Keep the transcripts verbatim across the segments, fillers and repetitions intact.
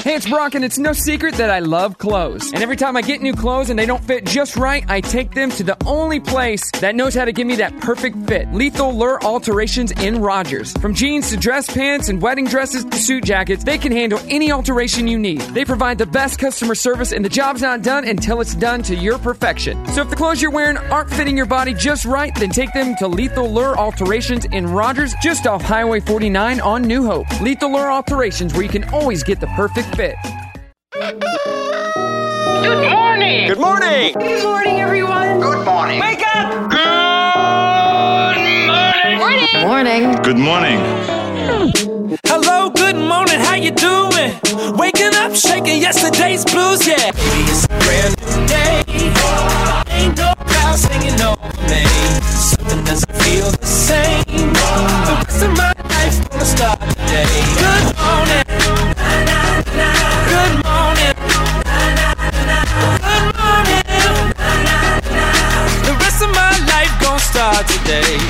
Hey, it's Brock, and it's no secret that I love clothes. And every time I get new clothes and they don't fit just right, I take them to the only place that knows how to give me that perfect fit. Lethal Lure Alterations in Rogers. From jeans to dress pants and wedding dresses to suit jackets, they can handle any alteration you need. They provide the best customer service, and the job's not done until it's done to your perfection. So if the clothes you're wearing aren't fitting your body just right, then take them to Lethal Lure Alterations in Rogers, just off Highway forty-nine on New Hope. Lethal Lure Alterations, where you can always get the perfect fit. Good morning! Good morning! Good morning, everyone! Good morning! Wake up! Good morning! Morning! Good morning! Hello, good morning, how you doing? Waking up, shaking yesterday's blues, yeah. Baby, it's a brand new day. Ain't no clouds hanging over me. Something doesn't feel the same. The rest of my life gonna start today. Good morning. Good morning. Good morning. The rest of my life gonna start today.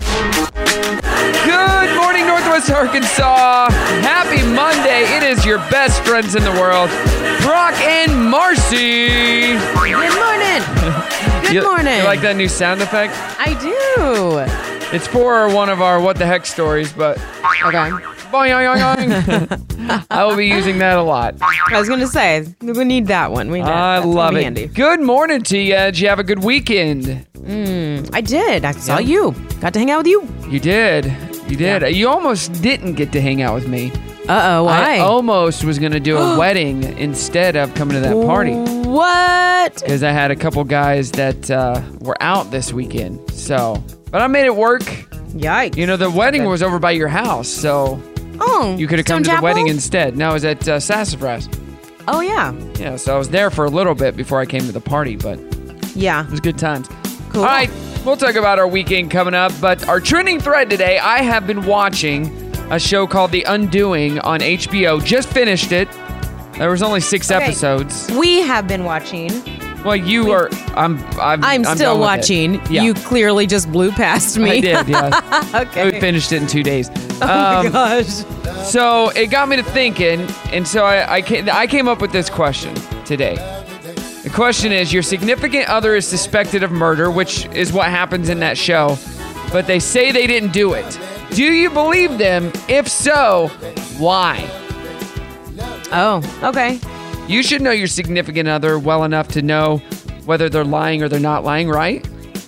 Good morning, Northwest Arkansas. Happy Monday. It is your best friends in the world, Brock and Marcy. Good morning! Good You- morning! You like that new sound effect? I do! It's for one of our what the heck stories, but Okay. boing, yoing, yoing, yoing. I will be using that a lot. I was gonna say, we need that one. We need I that's gonna love be it. handy. Good morning to you. Did you have a good weekend? Mm, I did. I saw Yeah. you. Got to hang out with you. You did. You did. Yeah. You almost didn't get to hang out with me. Uh-oh, why? I almost was going to do a wedding instead of coming to that party. What? Because I had a couple guys that uh, were out this weekend. So, but I made it work. Yikes. You know, the wedding was over by your house, so Oh, you could have come Stone to the Chapel? wedding instead. No, I was at uh, Sassafras. Oh, yeah. Yeah, so I was there for a little bit before I came to the party, but Yeah. it was good times. Cool. All right, we'll talk about our weekend coming up, but our trending thread today, I have been watching a show called The Undoing on H B O. Just finished it. There was only six Okay. episodes. We have been watching. Well, you are. I'm. I'm. I'm, I'm still done with it. watching. Yeah. You clearly just blew past me. I did. Yeah. Okay. We finished it in two days. Oh my Um, gosh. So it got me to thinking, and so I, I, came, I came up with this question today. The question is, your significant other is suspected of murder, which is what happens in that show, but they say they didn't do it. Do you believe them? If so, why? Oh, okay. You should know your significant other well enough to know whether they're lying or they're not lying, right?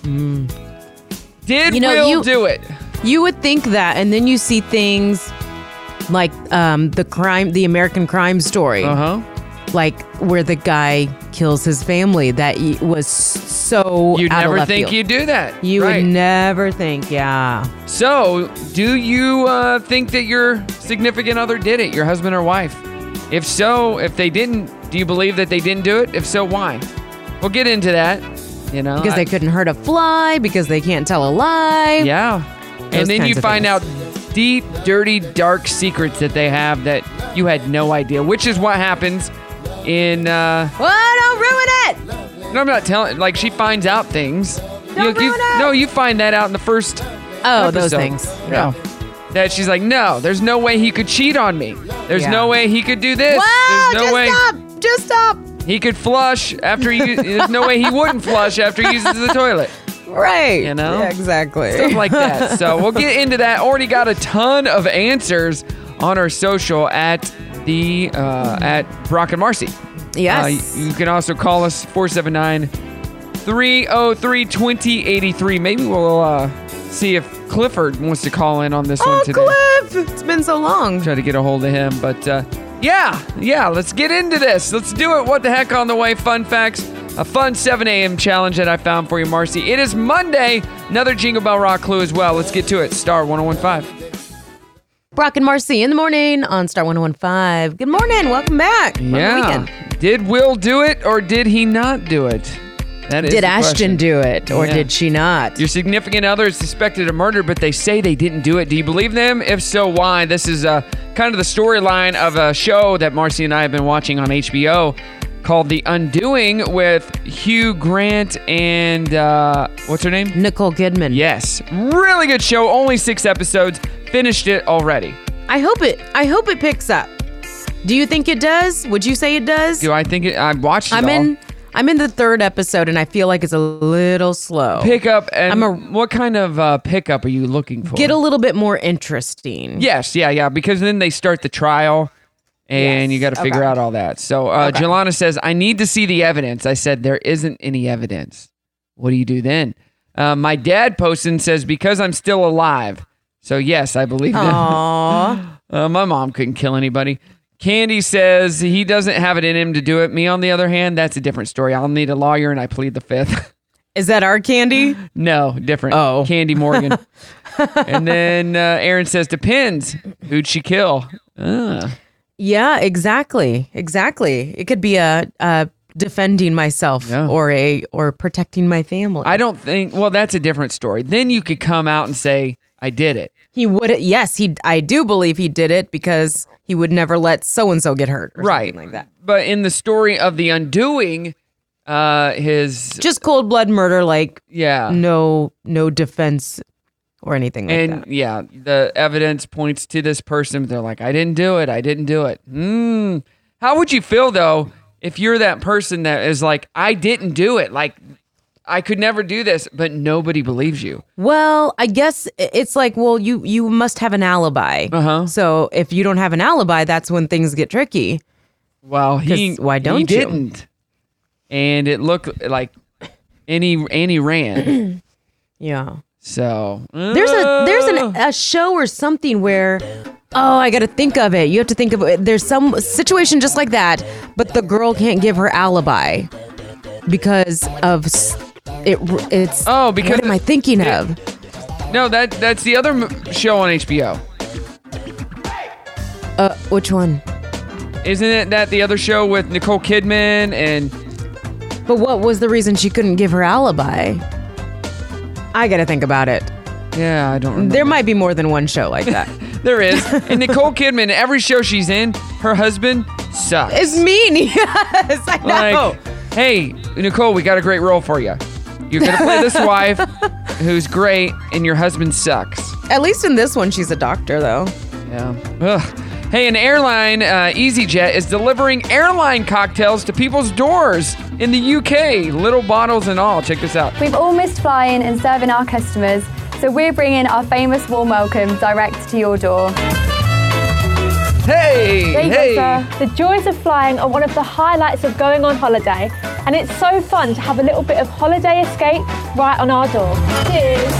Did You know, Will you- do it? You would think that, and then you see things like um, the crime, the American Crime Story, Uh-huh. like where the guy kills his family. That y- was so You'd out of never left think field. you'd do that. You right. would never think, yeah. So, do you uh, think that your significant other did it, your husband or wife? If so, if they didn't, do you believe that they didn't do it? If so, why? We'll get into that, you know. Because I- they couldn't hurt a fly, because they can't tell a lie. Yeah. Those And then kinds you of find things. out deep, dirty, dark secrets that they have that you had no idea, which is what happens in... Uh, Well, don't ruin it! no, I'm not telling... Like, she finds out things. Don't ruin it! No, you find that out in the first Oh, those episode. things. Yeah. That she's like, no, there's no way he could cheat on me. There's Yeah. no way he could do this. Wow, there's no just way stop! Just stop! he could flush after he. There's no way he wouldn't flush after he uses the toilet. Right. You know? Yeah, exactly. Stuff like that. So we'll get into that. Already got a ton of answers on our social at the uh, at Brock and Marcy. Yes. Uh, you can also call us four seven nine, three oh three, two oh eight three. Maybe we'll uh, see if Clifford wants to call in on this oh, one today. Cliff! It's been so long. Try to get a hold of him. But uh, yeah, yeah, let's get into this. Let's do it. What the heck on the way? Fun facts. A fun seven a.m. challenge that I found for you, Marcy. It is Monday. Another Jingle Bell Rock clue as well. Let's get to it. Star one oh one five. Brock and Marcy in the morning on Star one oh one five. Good morning. Welcome back. from the Yeah. weekend. Did Will do it or did he not do it? That is Did the Ashton question. do it or Yeah. did she not? Your significant other is suspected of murder, but they say they didn't do it. Do you believe them? If so, why? This is uh, kind of the storyline of a show that Marcy and I have been watching on H B O called The Undoing with Hugh Grant and uh, what's her name? Nicole Kidman. Yes. Really good show. Only six episodes. Finished it already. I hope it I hope it picks up. Do you think it does? Would you say it does? Do I think it? I watched it I'm all. in. I'm in the third episode, and I feel like it's a little slow. Pickup and I'm a- what kind of uh, pickup are you looking for? Get a little bit more interesting. Yes, yeah, yeah, because then they start the trial and Yes, you got to figure okay. out all that. So uh, Okay. Jelana says, I need to see the evidence. I said, there isn't any evidence. What do you do then? Uh, my dad posted and says, because I'm still alive. So yes, I believe that. Aww. Uh, my mom couldn't kill anybody. Candy says he doesn't have it in him to do it. Me, on the other hand, that's a different story. I'll need a lawyer and I plead the fifth. Is that our Candy? No, different. Oh. Candy Morgan. And then uh, Aaron says, depends. Who'd she kill? Ah. Yeah, exactly. Exactly. It could be a, a defending myself Yeah. or a or protecting my family. I don't think, well, that's a different story. Then you could come out and say, I did it. He would. Yes, he. I do believe he did it because he would never let so and so get hurt. Or Right. something like that. But in the story of the undoing, uh, his, Just cold blood murder, like yeah. no no defense or anything like And that. yeah, the evidence points to this person. They're like, I didn't do it. I didn't do it. Mm. How would you feel though if you're that person that is like, I didn't do it? Like, I could never do this, but nobody believes you. Well, I guess it's like, well, you you must have an alibi. Uh-huh. So if you don't have an alibi, that's when things get tricky. Well, he 'Cause why don't he you? didn't, and it looked like Annie Annie ran. Yeah. So There's a there's an, a show or something where, oh, I got to think of it. You have to think of it. There's some situation just like that, but the girl can't give her alibi because of s- it. It's Oh, because what am I thinking it- of? no that that's the other m- show on H B O. Uh, which one? Isn't it that the other show with Nicole Kidman and But what was the reason she couldn't give her alibi? I got to think about it. yeah, I don't remember. There might be more than one show like that. There is. And Nicole Kidman, every show she's in, her husband sucks. It's mean. Yes, I know. Like, hey, Nicole, we got a great role for you. You're going to play this wife who's great, and your husband sucks. At least in this one, she's a doctor, though. Yeah. Ugh. Hey, an airline, uh, EasyJet, is delivering airline cocktails to people's doors in the U K. Little bottles and all. Check this out. We've all missed flying and serving our customers, so we're bringing our famous warm welcome direct to your door. Hey, There you hey. go, sir. The joys of flying are one of the highlights of going on holiday, and it's so fun to have a little bit of holiday escape right on our door. Cheers.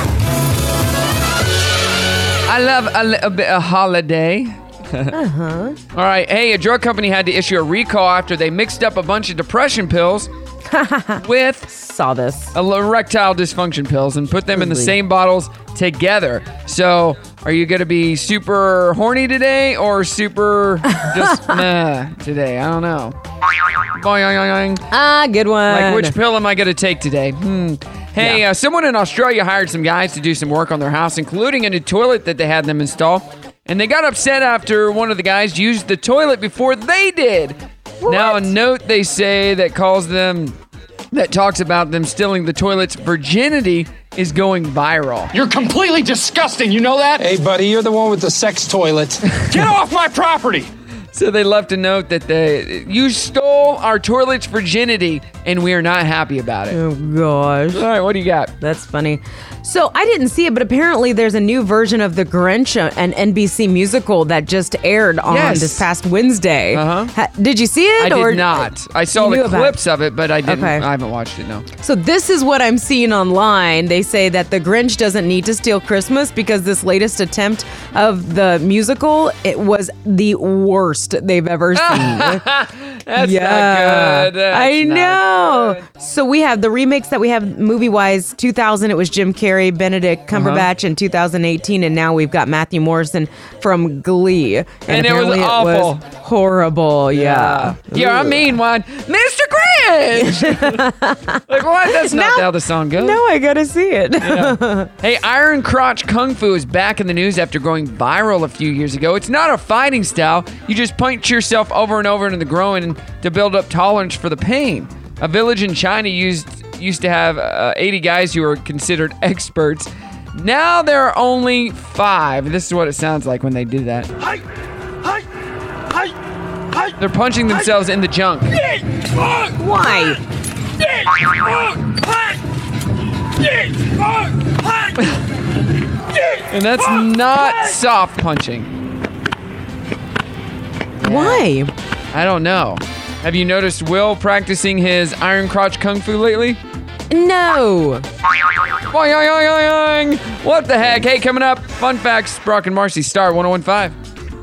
I love a little bit of holiday. Uh-huh. All right. Hey, a drug company had to issue a recall after they mixed up a bunch of depression pills with Saw this. erectile dysfunction pills and put them in the Really? same bottles together. So, are you going to be super horny today or super just nah today? I don't know. Boing, boing, boing. Ah, good one. Like, which pill am I going to take today? Hmm. Hey, Yeah. uh, someone in Australia hired some guys to do some work on their house, including a new toilet that they had them install. And they got upset after one of the guys used the toilet before they did. Now, a note they say that calls them, that talks about them stealing the toilet's virginity is going viral. You're completely disgusting, you know that? Hey, buddy, you're the one with the sex toilet. Get off my property! So they left a note that they, you stole our toilet's virginity and we are not happy about it. Oh, gosh. All right, what do you got? That's funny. So I didn't see it, but apparently there's a new version of The Grinch, uh, an N B C musical that just aired on Yes. this past Wednesday. Uh-huh. Ha- did you see it? I or- did not. I saw You the knew about clips of it, but I didn't. Okay. I haven't watched it, no. So this is what I'm seeing online. They say that The Grinch doesn't need to steal Christmas because this latest attempt of the musical, it was the worst they've ever seen. That's yeah, not good. That's I not know. good. So we have the remakes that we have movie-wise. two thousand, it was Jim Carrey, Benedict Cumberbatch in two thousand eighteen, and now we've got Matthew Morrison from Glee. And, And it was apparently awful. was horrible. Yeah. Yeah, I mean one. Mister Grinch! Like, what? That's not Now- how the song goes. No, I gotta see it. Hey, Iron Crotch Kung Fu is back in the news after going viral a few years ago. It's not a fighting style. You just punch yourself over and over into the groin to build up tolerance for the pain. A village in China used used to have uh, eighty guys who were considered experts. Now there are only five. This is what it sounds like when they do that. They're punching themselves in the junk. Why? And that's not soft punching. Why? I don't know. Have you noticed Will practicing his iron crotch kung fu lately? No. Boing, boing, boing, boing. What the heck? Hey, coming up, fun facts, Brock and Marcy, Star one oh one five.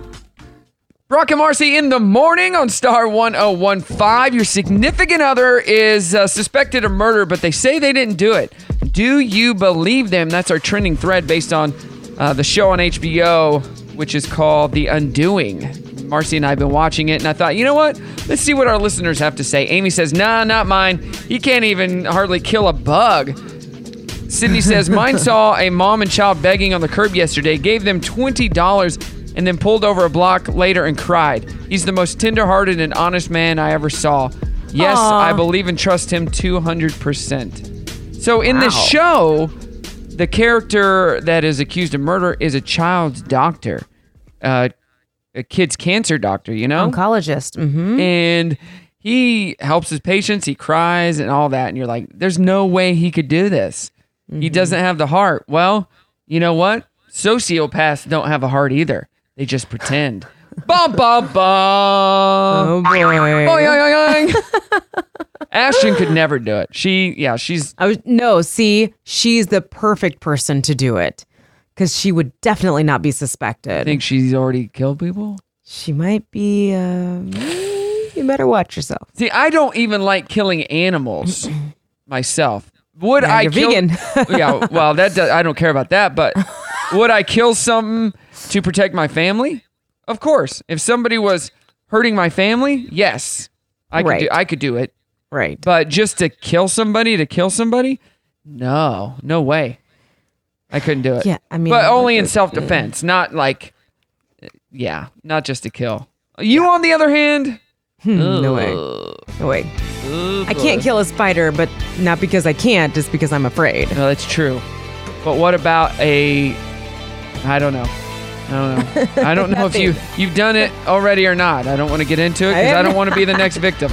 Brock and Marcy in the morning on Star one oh one five. Your significant other is uh, suspected of murder, but they say they didn't do it. Do you believe them? That's our trending thread based on uh, the show on H B O, which is called The Undoing. Marcy and I have been watching it, and I thought, you know what? Let's see what our listeners have to say. Amy says, nah, not mine. He can't even hardly kill a bug. Sydney says, mine saw a mom and child begging on the curb yesterday, gave them twenty dollars, and then pulled over a block later and cried. He's the most tender-hearted and honest man I ever saw. Yes, Aww. I believe and trust him two hundred percent. So in Wow. the show, the character that is accused of murder is a child's doctor, uh, a kid's cancer doctor, you know? Oncologist. Mm-hmm. And he helps his patients, he cries and all that. And you're like, there's no way he could do this. Mm-hmm. He doesn't have the heart. Well, you know what? Sociopaths don't have a heart either. They just pretend. Bum, bum, bum. Oh, boy. Boing, boing, boing. Ashton could never do it. She, yeah, she's... I was, no, see, she's the perfect person to do it because she would definitely not be suspected. I think she's already killed people. She might be, uh, you better watch yourself. See, I don't even like killing animals myself. Would Yeah, I you're kill... vegan. Yeah, well, that does, I don't care about that, but would I kill something to protect my family? Of course. If somebody was hurting my family, yes. I could Right. do I could do it. Right. But just to kill somebody, to kill somebody? No. No way. I couldn't do it. Yeah, I mean, But only like in the- self-defense, not like yeah, not just to kill. You on the other hand? Hmm, no way. No way. I can't kill a spider, but not because I can't, just because I'm afraid. No, that's true. But what about a I don't know. I don't know. I don't know if you you've done it already or not. I don't want to get into it because I don't want to be the next victim.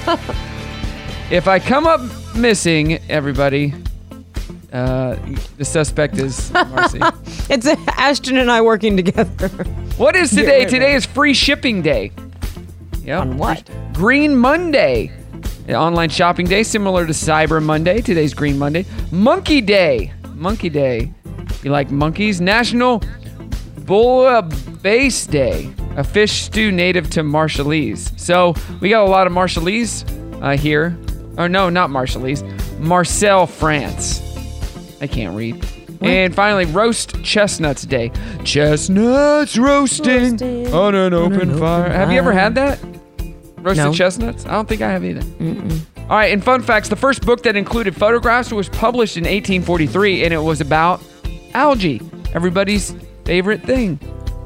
If I come up missing, everybody, uh, the suspect is Marcy. It's Ashton and I working together. What is today? Today is free shipping day. Yep. On what? Green Monday. An online shopping day similar to Cyber Monday. Today's Green Monday. Monkey Day. Monkey Day. You like monkeys? National Bouillabaisse Day. A fish stew native to Marshallese. So we got a lot of Marshallese uh, here. Or no, not Marshallese. Marseille, France. I can't read. What? And finally, Roast Chestnuts Day. Chestnuts roasting, roasting on an open, an open fire. fire. Have you ever had that? Roasted no. chestnuts? I don't think I have either. Mm-mm. All right, and fun facts. The first book that included photographs was published in eighteen forty-three, and it was about algae. Everybody's favorite thing.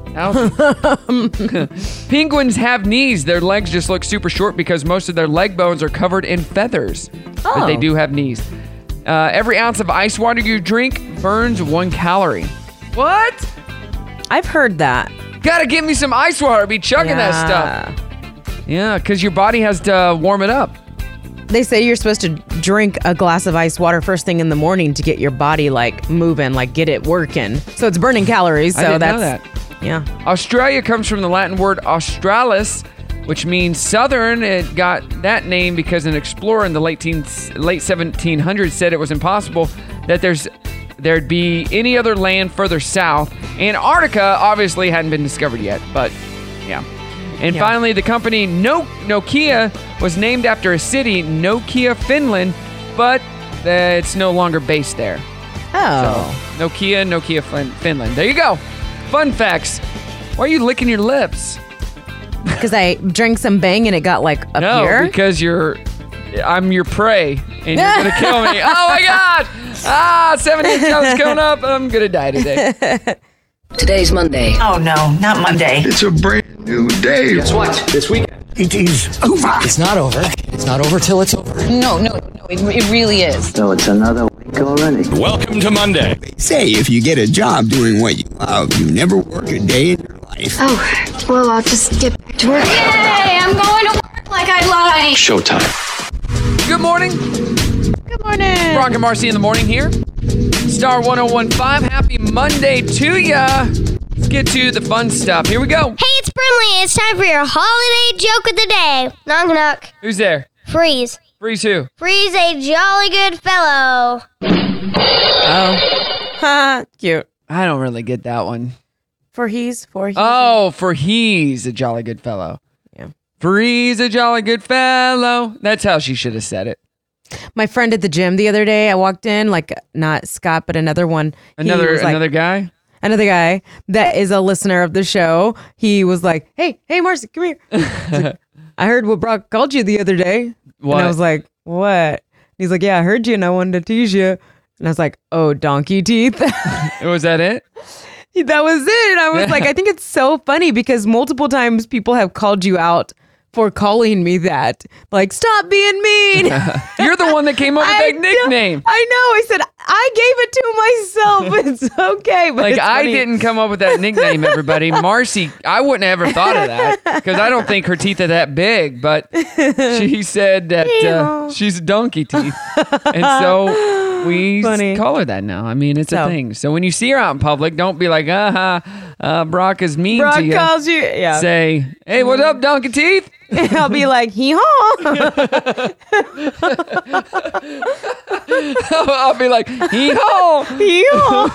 Algae. Penguins have knees. Their legs just look super short because most of their leg bones are covered in feathers. Oh. But they do have knees. Uh, every ounce of ice water you drink burns one calorie. What? I've heard that. Gotta give me some ice water. Be chugging yeah. that stuff. Yeah, because your body has to warm it up. They say you're supposed to drink a glass of ice water first thing in the morning to get your body like moving, like get it working. So it's burning calories. So I didn't that's know that. Yeah. Australia comes from the Latin word australis, which means southern. It got that name because an explorer in the late teens, late seventeen hundreds said it was impossible that there's there'd be any other land further south. Antarctica obviously hadn't been discovered yet, but yeah. And Yeah. finally, the company no- Nokia was named after a city, Nokia, Finland, but uh, it's no longer based there. Oh. So, Nokia, Nokia, fin- Finland. There you go. Fun facts. Why are you licking your lips? Because I drank some Bang and it got like up no, here. because you're, I'm your prey, and you're gonna kill me. Oh my God! Ah, seventeen counts coming up. I'm gonna die today. Today's Monday. Oh no, not Monday. It's a brand new day. Guess what? This weekend. It is over. It's not over. It's not over till it's over. No, no, no, it, it really is. So it's another week already. Welcome to Monday. Say if you get a job doing what you love, you never work a day in your life. Oh, well, I'll just get back to work. Yay, I'm I'm going to work like I lied. Showtime. Good morning. Good morning. Brock and Marcy in the morning here. Star one oh one point five. Happy Monday to ya. Let's get to the fun stuff. Here we go. Hey, it's Brimley. It's time for your holiday joke of the day. Knock knock. Who's there? Freeze. Freeze who? Freeze a jolly good fellow. Oh. Ha, cute. I don't really get that one. For he's, for he's. Oh, for he's a jolly good fellow. Yeah. For he's a jolly good fellow. That's how she should have said it. My friend at the gym the other day, I walked in, like not Scott, but another one. Another like, another guy? Another guy that is a listener of the show. He was like, hey, hey, Marcy, come here. Like, I heard what Brock called you the other day. What? And I was like, what? He's like, yeah, I heard you and I wanted to tease you. And I was like, oh, donkey teeth. Was that it? That was it. And I was like, I think it's so funny because multiple times people have called you out for calling me that. Like, stop being mean. You're the one that came up with I that nickname. Know, I know. I said, I gave it to myself. It's okay. But like, it's I funny. didn't come up with that nickname, everybody. Marcy, I wouldn't have ever thought of that because I don't think her teeth are that big. But she said that uh, she's donkey teeth. And so we Funny. call her that now. I mean, it's So. a thing. So when you see her out in public, don't be like, uh-huh, uh, Brock is mean Brock to you. calls you. Yeah. Say, hey, what's up, donkey teeth? I'll be like, hee haw. I'll be like, hee haw. Hee haw.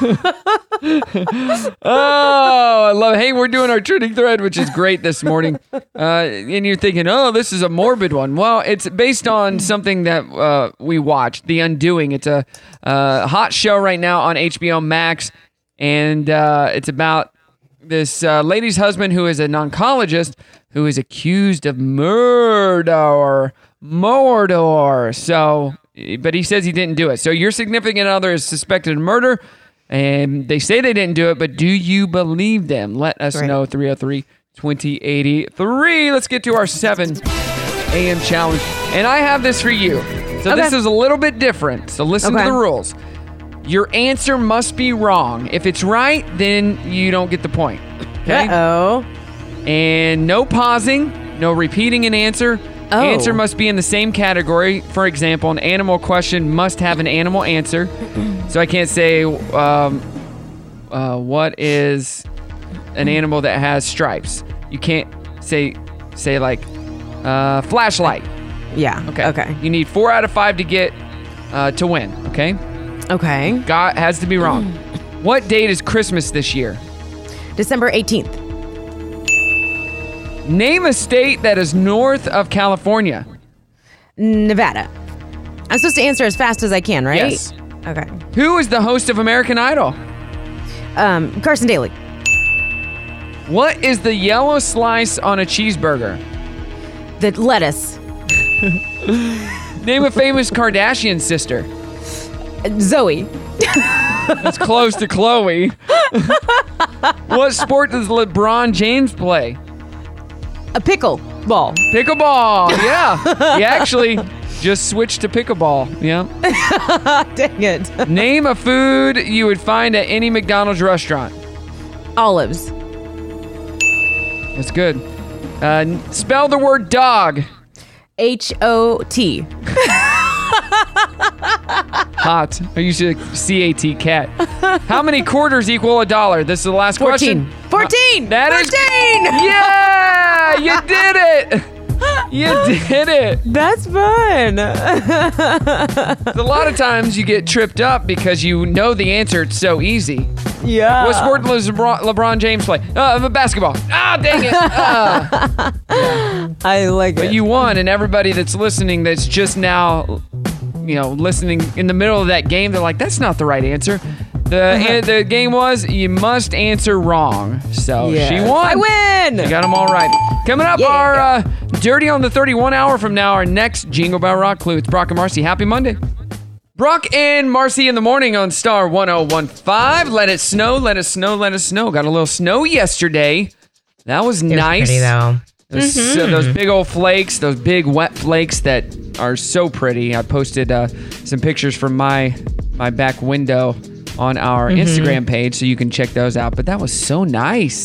Oh, I love it. Hey, we're doing our trending thread, which is great this morning. Uh, and you're thinking, oh, this is a morbid one. Well, it's based on something that uh, we watched, The Undoing. It's a uh, hot show right now on H B O Max. And uh, it's about this uh, lady's husband who is an oncologist who is accused of murder. Murder. So, but he says he didn't do it. So your significant other is suspected of murder. And they say they didn't do it, but do you believe them? Let us Right. know. three oh three, twenty eighty-three. Let's get to our seven a.m. challenge. And I have this for you. So Okay. this is a little bit different. So listen Okay. to the rules. Your answer must be wrong. If it's right, then you don't get the point. Okay? Uh-oh. And no pausing, no repeating an answer. Oh. Answer must be in the same category. For example, an animal question must have an animal answer. So I can't say, um, uh, what is an animal that has stripes? You can't say, say like, uh, flashlight. Yeah. Okay. Okay. You need four out of five to get, uh, to win. Okay. Okay. God has to be wrong. What date is Christmas this year? December eighteenth. Name a state that is north of California. Nevada. I'm supposed to answer as fast as I can, right? Yes. Okay. Who is the host of American Idol? Um, Carson Daly. What is the yellow slice on a cheeseburger? The lettuce. Name a famous Kardashian sister. Zoe. That's close to Chloe. What sport does LeBron James play? A pickle ball. Pickleball. Yeah. He actually just switched to pickleball. Yeah. Dang it. Name a food you would find at any McDonald's restaurant. Olives. That's good. Uh, n- spell the word dog. H O T. Hot. I used to C A T, cat. How many quarters equal a dollar? This is the last fourteen. question. fourteen. That is- fourteen. Yeah! You did it! You did it! That's fun. A lot of times you get tripped up because you know the answer. It's so easy. Yeah. What sport does LeBron, LeBron James play? Uh, basketball. Ah, dang it. Ah. I like But it. you won, and everybody that's listening that's just now, you know, listening in the middle of that game, they're like, that's not the right answer. The Uh-huh. the game was, you must answer wrong. So Yes. she won. I win. You got them all right. Coming up, Yeah. our uh, Dirty on the thirty-one hour from now, our next Jingle Bell Rock Clue. It's Brock and Marcy. Happy Monday. Brock and Marcy in the morning on Star one oh one point five. Let it snow, let it snow, let it snow. Got a little snow yesterday. That was It was nice. pretty, though. Those, Mhm. uh, those big old flakes, those big wet flakes that are so pretty. I posted uh, some pictures from my my back window on our Mhm. Instagram page, so you can check those out. But that was so nice.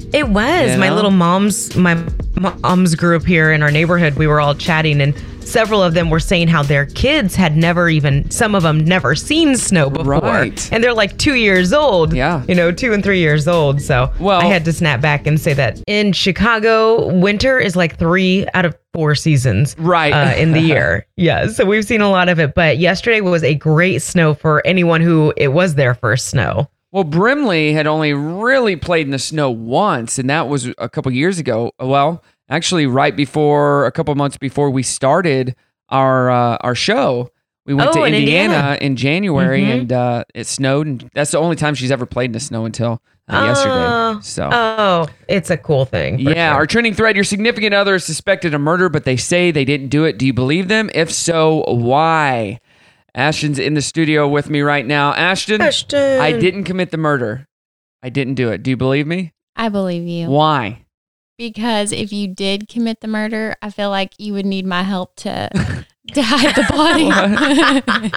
It was. You My know? little mom's, my mom's group here in our neighborhood, we were all chatting, and several of them were saying how their kids had never even, some of them never seen snow before. Right. And they're like two years old. Yeah. You know, two and three years old. So Well- I had to snap back and say that in Chicago, winter is like three out of four seasons. Right. Uh, in the year. Yeah. So we've seen a lot of it. But yesterday was a great snow for anyone who it was their first snow. Well, Brimley had only really played in the snow once, and that was a couple years ago. Well, actually, right before, a couple months before we started our uh, our show, we went Oh, to in Indiana, Indiana. in January, Mhm. and uh, it snowed. And that's the only time she's ever played in the snow until uh, Oh. yesterday. So, Oh, it's a cool thing. for yeah, sure. our trending thread: your significant other is suspected of murder, but they say they didn't do it. Do you believe them? If so, why? Ashton's in the studio with me right now. Ashton, Ashton. I didn't commit the murder. I didn't do it. Do you believe me? I believe you. Why? Because if you did commit the murder, I feel like you would need my help to to hide the body.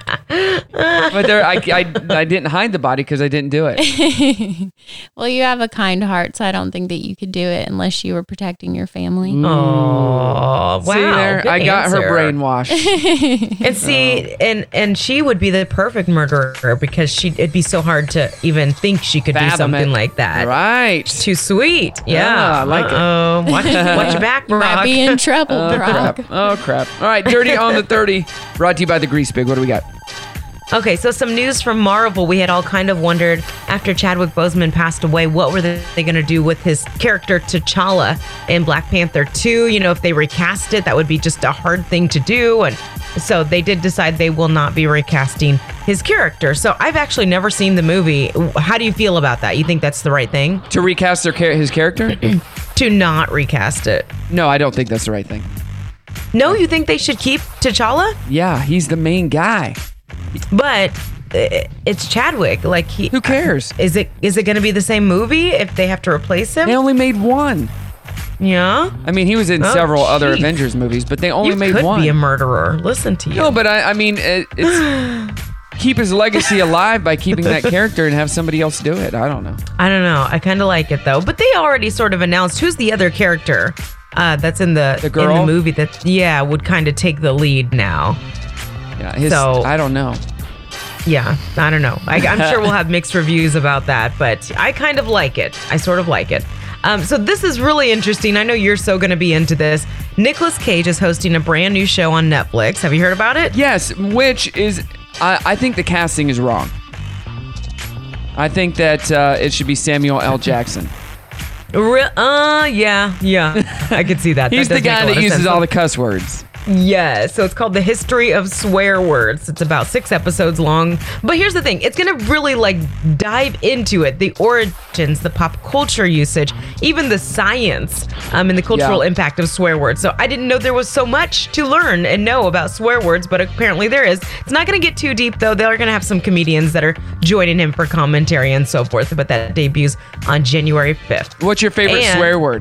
But there, I, I, I didn't hide the body because I didn't do it. Well, you have a kind heart, so I don't think that you could do it unless you were protecting your family. Oh, wow. See there, good I got her answer. brainwashed. And see, and and she would be the perfect murderer because she it'd be so hard to even think she could do Fathom something it. like that. Right. Too sweet. Yeah, Yeah, I like it. Uh-oh. Watch, watch your back, You might Brock. be in trouble, Oh Brock. crap! Oh crap! All right, Dirty on the thirty, brought to you by the Grease Pig. What do we got? Okay, so some news from Marvel. We had all kind of wondered after Chadwick Boseman passed away, what were they going to do with his character T'Challa in Black Panther two? You know, if they recast it, that would be just a hard thing to do. And so they did decide they will not be recasting his character. So I've actually never seen the movie. How do you feel about that? You think that's the right thing? To recast their char- his character? To not recast it? No, I don't think that's the right thing. No, you think they should keep T'Challa? Yeah, he's the main guy. But uh, it's Chadwick. Like, he, who cares? Is it is it going to be the same movie if they have to replace him? They only made one. Yeah. I mean, he was in Oh, several other geez. Avengers movies, but they only you made could one. be a murderer. Listen to you. No, but I, I mean, it, it's keep his legacy alive by keeping that character and have somebody else do it. I don't know. I don't know. I kind of like it though. But they already sort of announced who's the other character uh, that's in the, The girl? in the movie that yeah would kind of take the lead now. Yeah, his, So- I don't know. Yeah, I don't know. I, I'm sure we'll have mixed reviews about that, but I kind of like it. I sort of like it. Um, so this is really interesting. I know you're so going to be into this. Nicolas Cage is hosting a brand new show on Netflix. Have you heard about it? Yes, which is, I, I think the casting is wrong. I think that uh, it should be Samuel L. Jackson. Re- uh, yeah, yeah. I could see that. He's That the does make guy a lot that of uses sense. all the cuss words. Yeah, so it's called The History of Swear Words. It's about six episodes long. But here's the thing. It's going to really like dive into it. The origins, the pop culture usage, even the science um, and the cultural Yeah. impact of swear words. So I didn't know there was so much to learn and know about swear words, but apparently there is. It's not going to get too deep though. They're going to have some comedians that are joining him for commentary and so forth. But that debuts on January fifth. What's your favorite And- swear word?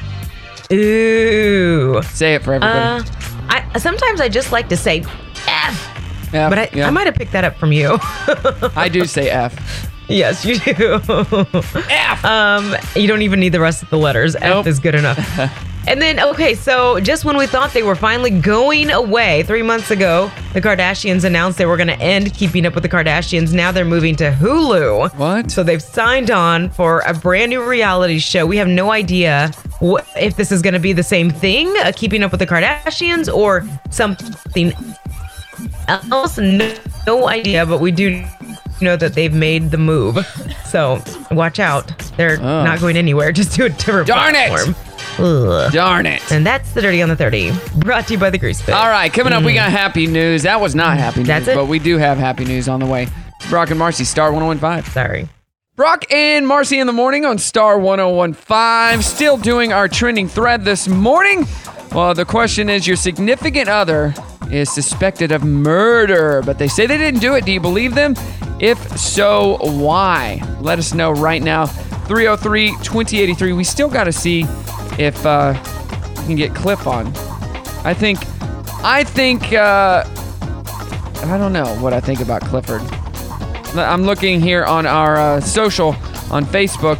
Ooh. Say it for everybody. Uh, I sometimes I just like to say F. Yeah, But I, yeah. I might have picked that up from you. I do say F. Yes, you do. F. Um, you don't even need the rest of the letters. Nope. F is good enough. And then, okay, so just when we thought they were finally going away, three months ago, the Kardashians announced they were going to end Keeping Up with the Kardashians. Now they're moving to Hulu. What? So they've signed on for a brand new reality show. We have no idea what, if this is going to be the same thing, uh, Keeping Up with the Kardashians, or something else. No, no idea, but we do know that they've made the move. So watch out. They're Oh. not going anywhere. Just to a different Darn it. platform. Ugh. Darn it. And that's the Dirty on the thirty, brought to you by the Grease Pig. All right, coming up, we got happy news. That was not happy news, That's it? but we do have happy news on the way. Brock and Marcy, Star one oh one five. Sorry. Brock and Marcy in the morning on Star one oh one five. Still doing our trending thread this morning. Well, the question is, your significant other is suspected of murder, but they say they didn't do it. Do you believe them? If so, why? Let us know right now. three oh three, twenty eighty-three. We still got to see if uh, we can get Cliff on. I think, I think, uh, I don't know what I think about Clifford. I'm looking here on our uh, social on Facebook.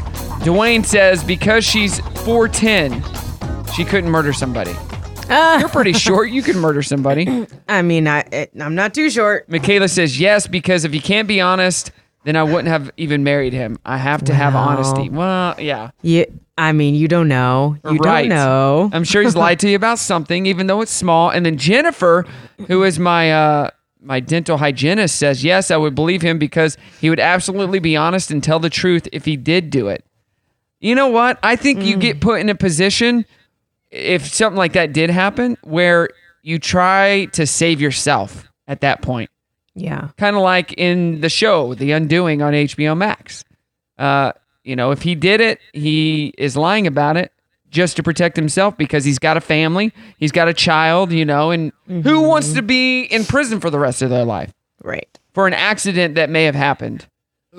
Dwayne says because she's four ten, she couldn't murder somebody. Uh, You're pretty short. You can murder somebody. I mean, I, it, I'm not too short. Michaela says yes, because if you can't be honest, then I wouldn't have even married him. I have to have Wow. honesty. Well, yeah. Yeah, I mean, you don't know. You Right. don't know. I'm sure he's lied to you about something, even though it's small. And then Jennifer, who is my uh, my dental hygienist, says, yes, I would believe him because he would absolutely be honest and tell the truth if he did do it. You know what? I think you get put in a position, if something like that did happen, where you try to save yourself at that point. Yeah. Kind of like in the show, The Undoing on H B O Max. Uh, you know, if he did it, he is lying about it just to protect himself because he's got a family, he's got a child, you know, and who wants to be in prison for the rest of their life? Right. For an accident that may have happened.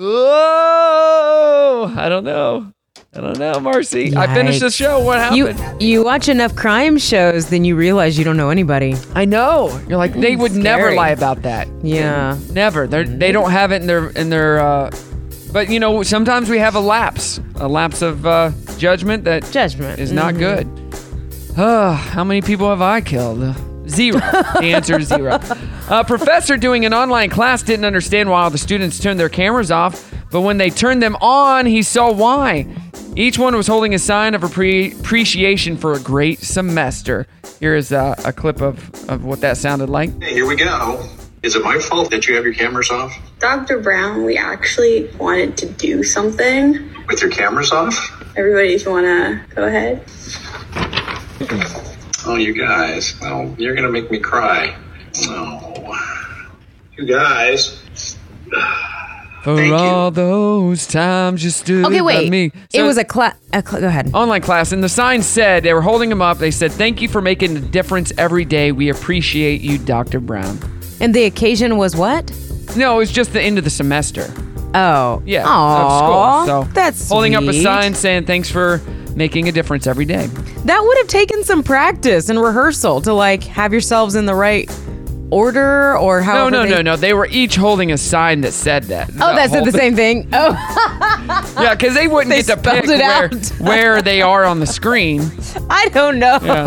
Oh, I don't know. I don't know, Marcy. I finished the Yikes. show. What happened? You you watch enough crime shows, then you realize you don't know anybody. I know. You're like, they would never Scary. lie about that. Yeah. Never. They they don't have it in their in their. Uh, but you know, sometimes we have a lapse, a lapse of uh, judgment that judgment is not Mhm. good. Uh, how many people have I killed? Zero. The answer is zero. A professor doing an online class didn't understand why all the students turned their cameras off, but when they turned them on, he saw why. Each one was holding a sign of appre- appreciation for a great semester. Here is uh, a clip of, of what that sounded like. Hey, here we go. Is it my fault that you have your cameras off? Doctor Brown, we actually wanted to do something. With your cameras off? Everybody, if you want to go ahead. Oh, you guys. Well, you're going to make me cry. No. You guys. For Thank all those times you stood Okay, by wait. me. it So- was a class. Cl- go ahead. Online class, and the sign said, they were holding him up. They said, thank you for making a difference every day. We appreciate you, Doctor Brown. And the occasion was what? No, it was just the end of the semester. Oh. Yeah, Aw, of school. So that's holding up a sweet. sign saying thanks for making a difference every day. That would have taken some practice and rehearsal to like have yourselves in the right order or how. No, no, no, no. They were each holding a sign that said that. Oh, that said the same thing. Oh. Yeah, because they wouldn't They get to spelled pick it where, out. where they are on the screen. I don't know. Yeah.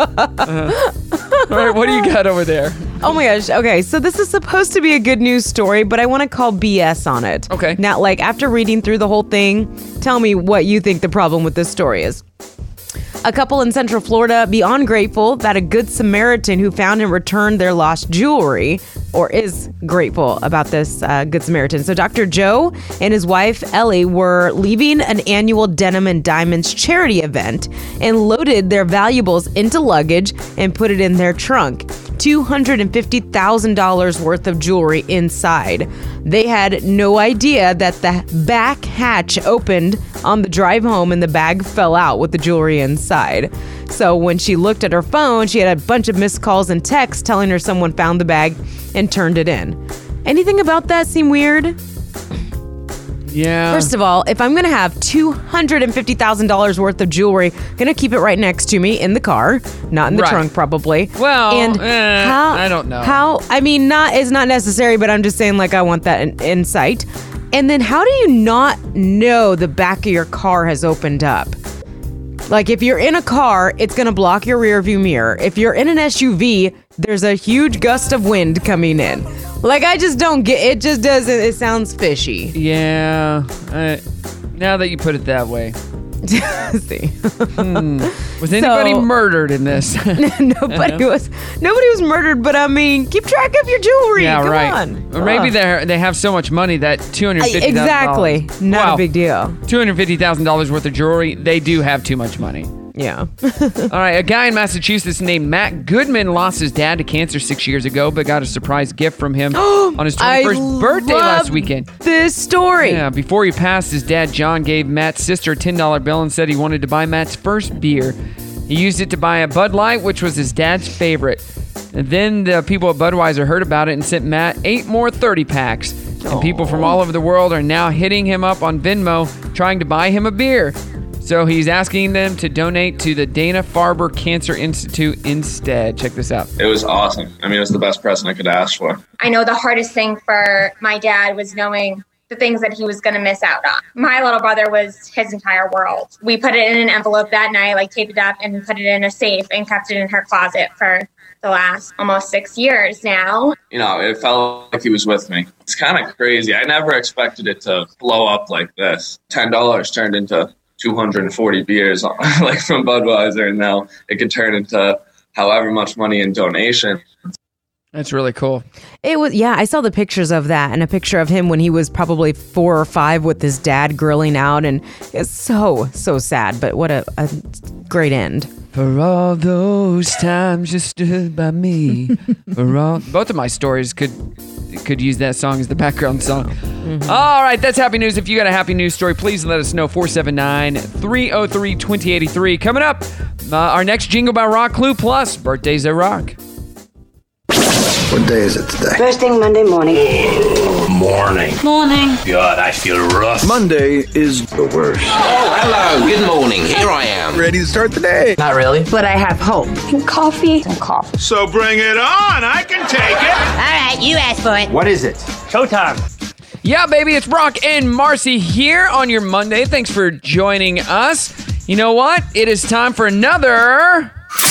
Uh-huh. All right, what do you got over there? Oh my gosh. Okay, so this is supposed to be a good news story, but I want to call B S on it. Okay. Now, like, after reading through the whole thing, tell me what you think the problem with this story is. A couple in Central Florida beyond grateful that a good Samaritan who found and returned their lost jewelry, or is grateful about this uh, good Samaritan. So Doctor Joe and his wife Ellie were leaving an annual Denim and Diamonds charity event and loaded their valuables into luggage and put it in their trunk. two hundred fifty thousand dollars worth of jewelry inside. They had no idea that the back hatch opened on the drive home and the bag fell out with the jewelry inside. So when she looked at her phone, she had a bunch of missed calls and texts telling her someone found the bag and turned it in. Anything about that seem weird? Yeah. First of all, if I'm going to have two hundred fifty thousand dollars worth of jewelry, I'm going to keep it right next to me in the car, not in the Right. trunk probably. Well, and eh, how, I don't know. How, I mean, not it's not necessary, but I'm just saying like I want that in, in sight. And then how do you not know the back of your car has opened up? Like if you're in a car, it's going to block your rear view mirror. If you're in an S U V, there's a huge gust of wind coming in. Like I just don't get it. Just doesn't. It sounds fishy. Yeah. Uh, now that you put it that way. See. Hmm. Was anybody So- murdered in this? nobody was nobody was murdered, but I mean, keep track of your jewelry. Yeah, Come right. on. Or maybe Ugh. they they have so much money that two hundred fifty thousand dollars. Exactly. Not a big deal. two hundred fifty thousand dollars worth of jewelry, they do have too much money. Yeah. All right, a guy in Massachusetts named Matt Goodman lost his dad to cancer six years ago, but got a surprise gift from him on his I twenty-first birthday last love weekend. This story. Yeah, before he passed, his dad, John, gave Matt's sister a ten dollar bill and said he wanted to buy Matt's first beer. He used it to buy a Bud Light, which was his dad's favorite. And then the people at Budweiser heard about it and sent Matt eight more thirty packs. And people from all over the world are now hitting him up on Venmo, trying to buy him a beer. So he's asking them to donate to the Dana-Farber Cancer Institute instead. Check this out. It was awesome. I mean, it was the best present I could ask for. I know the hardest thing for my dad was knowing the things that he was going to miss out on. My little brother was his entire world. We put it in an envelope that night, like taped it up and put it in a safe and kept it in her closet for the last almost six years now. You know, it felt like he was with me. It's kind of crazy. I never expected it to blow up like this. ten dollars turned into two hundred forty beers like from Budweiser, and now it can turn into however much money in donation. That's really cool. It was, yeah, I saw the pictures of that and a picture of him when he was probably four or five with his dad grilling out, and it's so, so sad, but what a, a great end. For all those times you stood by me. For all, both of my stories could could use that song as the background song. Mm-hmm. All right, that's happy news. If you got a happy news story, please let us know. four seven nine, three oh three, two oh eight three. Coming up, uh, our next Jingle Bell Rock Clue Plus, Birthdays That Rock. What day is it today? First thing Monday morning. Morning. Morning. God, I feel rough. Monday is the worst. Oh, hello. Good morning. Here I am. Ready to start the day. Not really. But I have hope. And coffee. And coffee. So bring it on. I can take it. All right, you asked for it. What is it? Showtime. Yeah, baby, it's Brock and Marcy here on your Monday. Thanks for joining us. You know what? It is time for another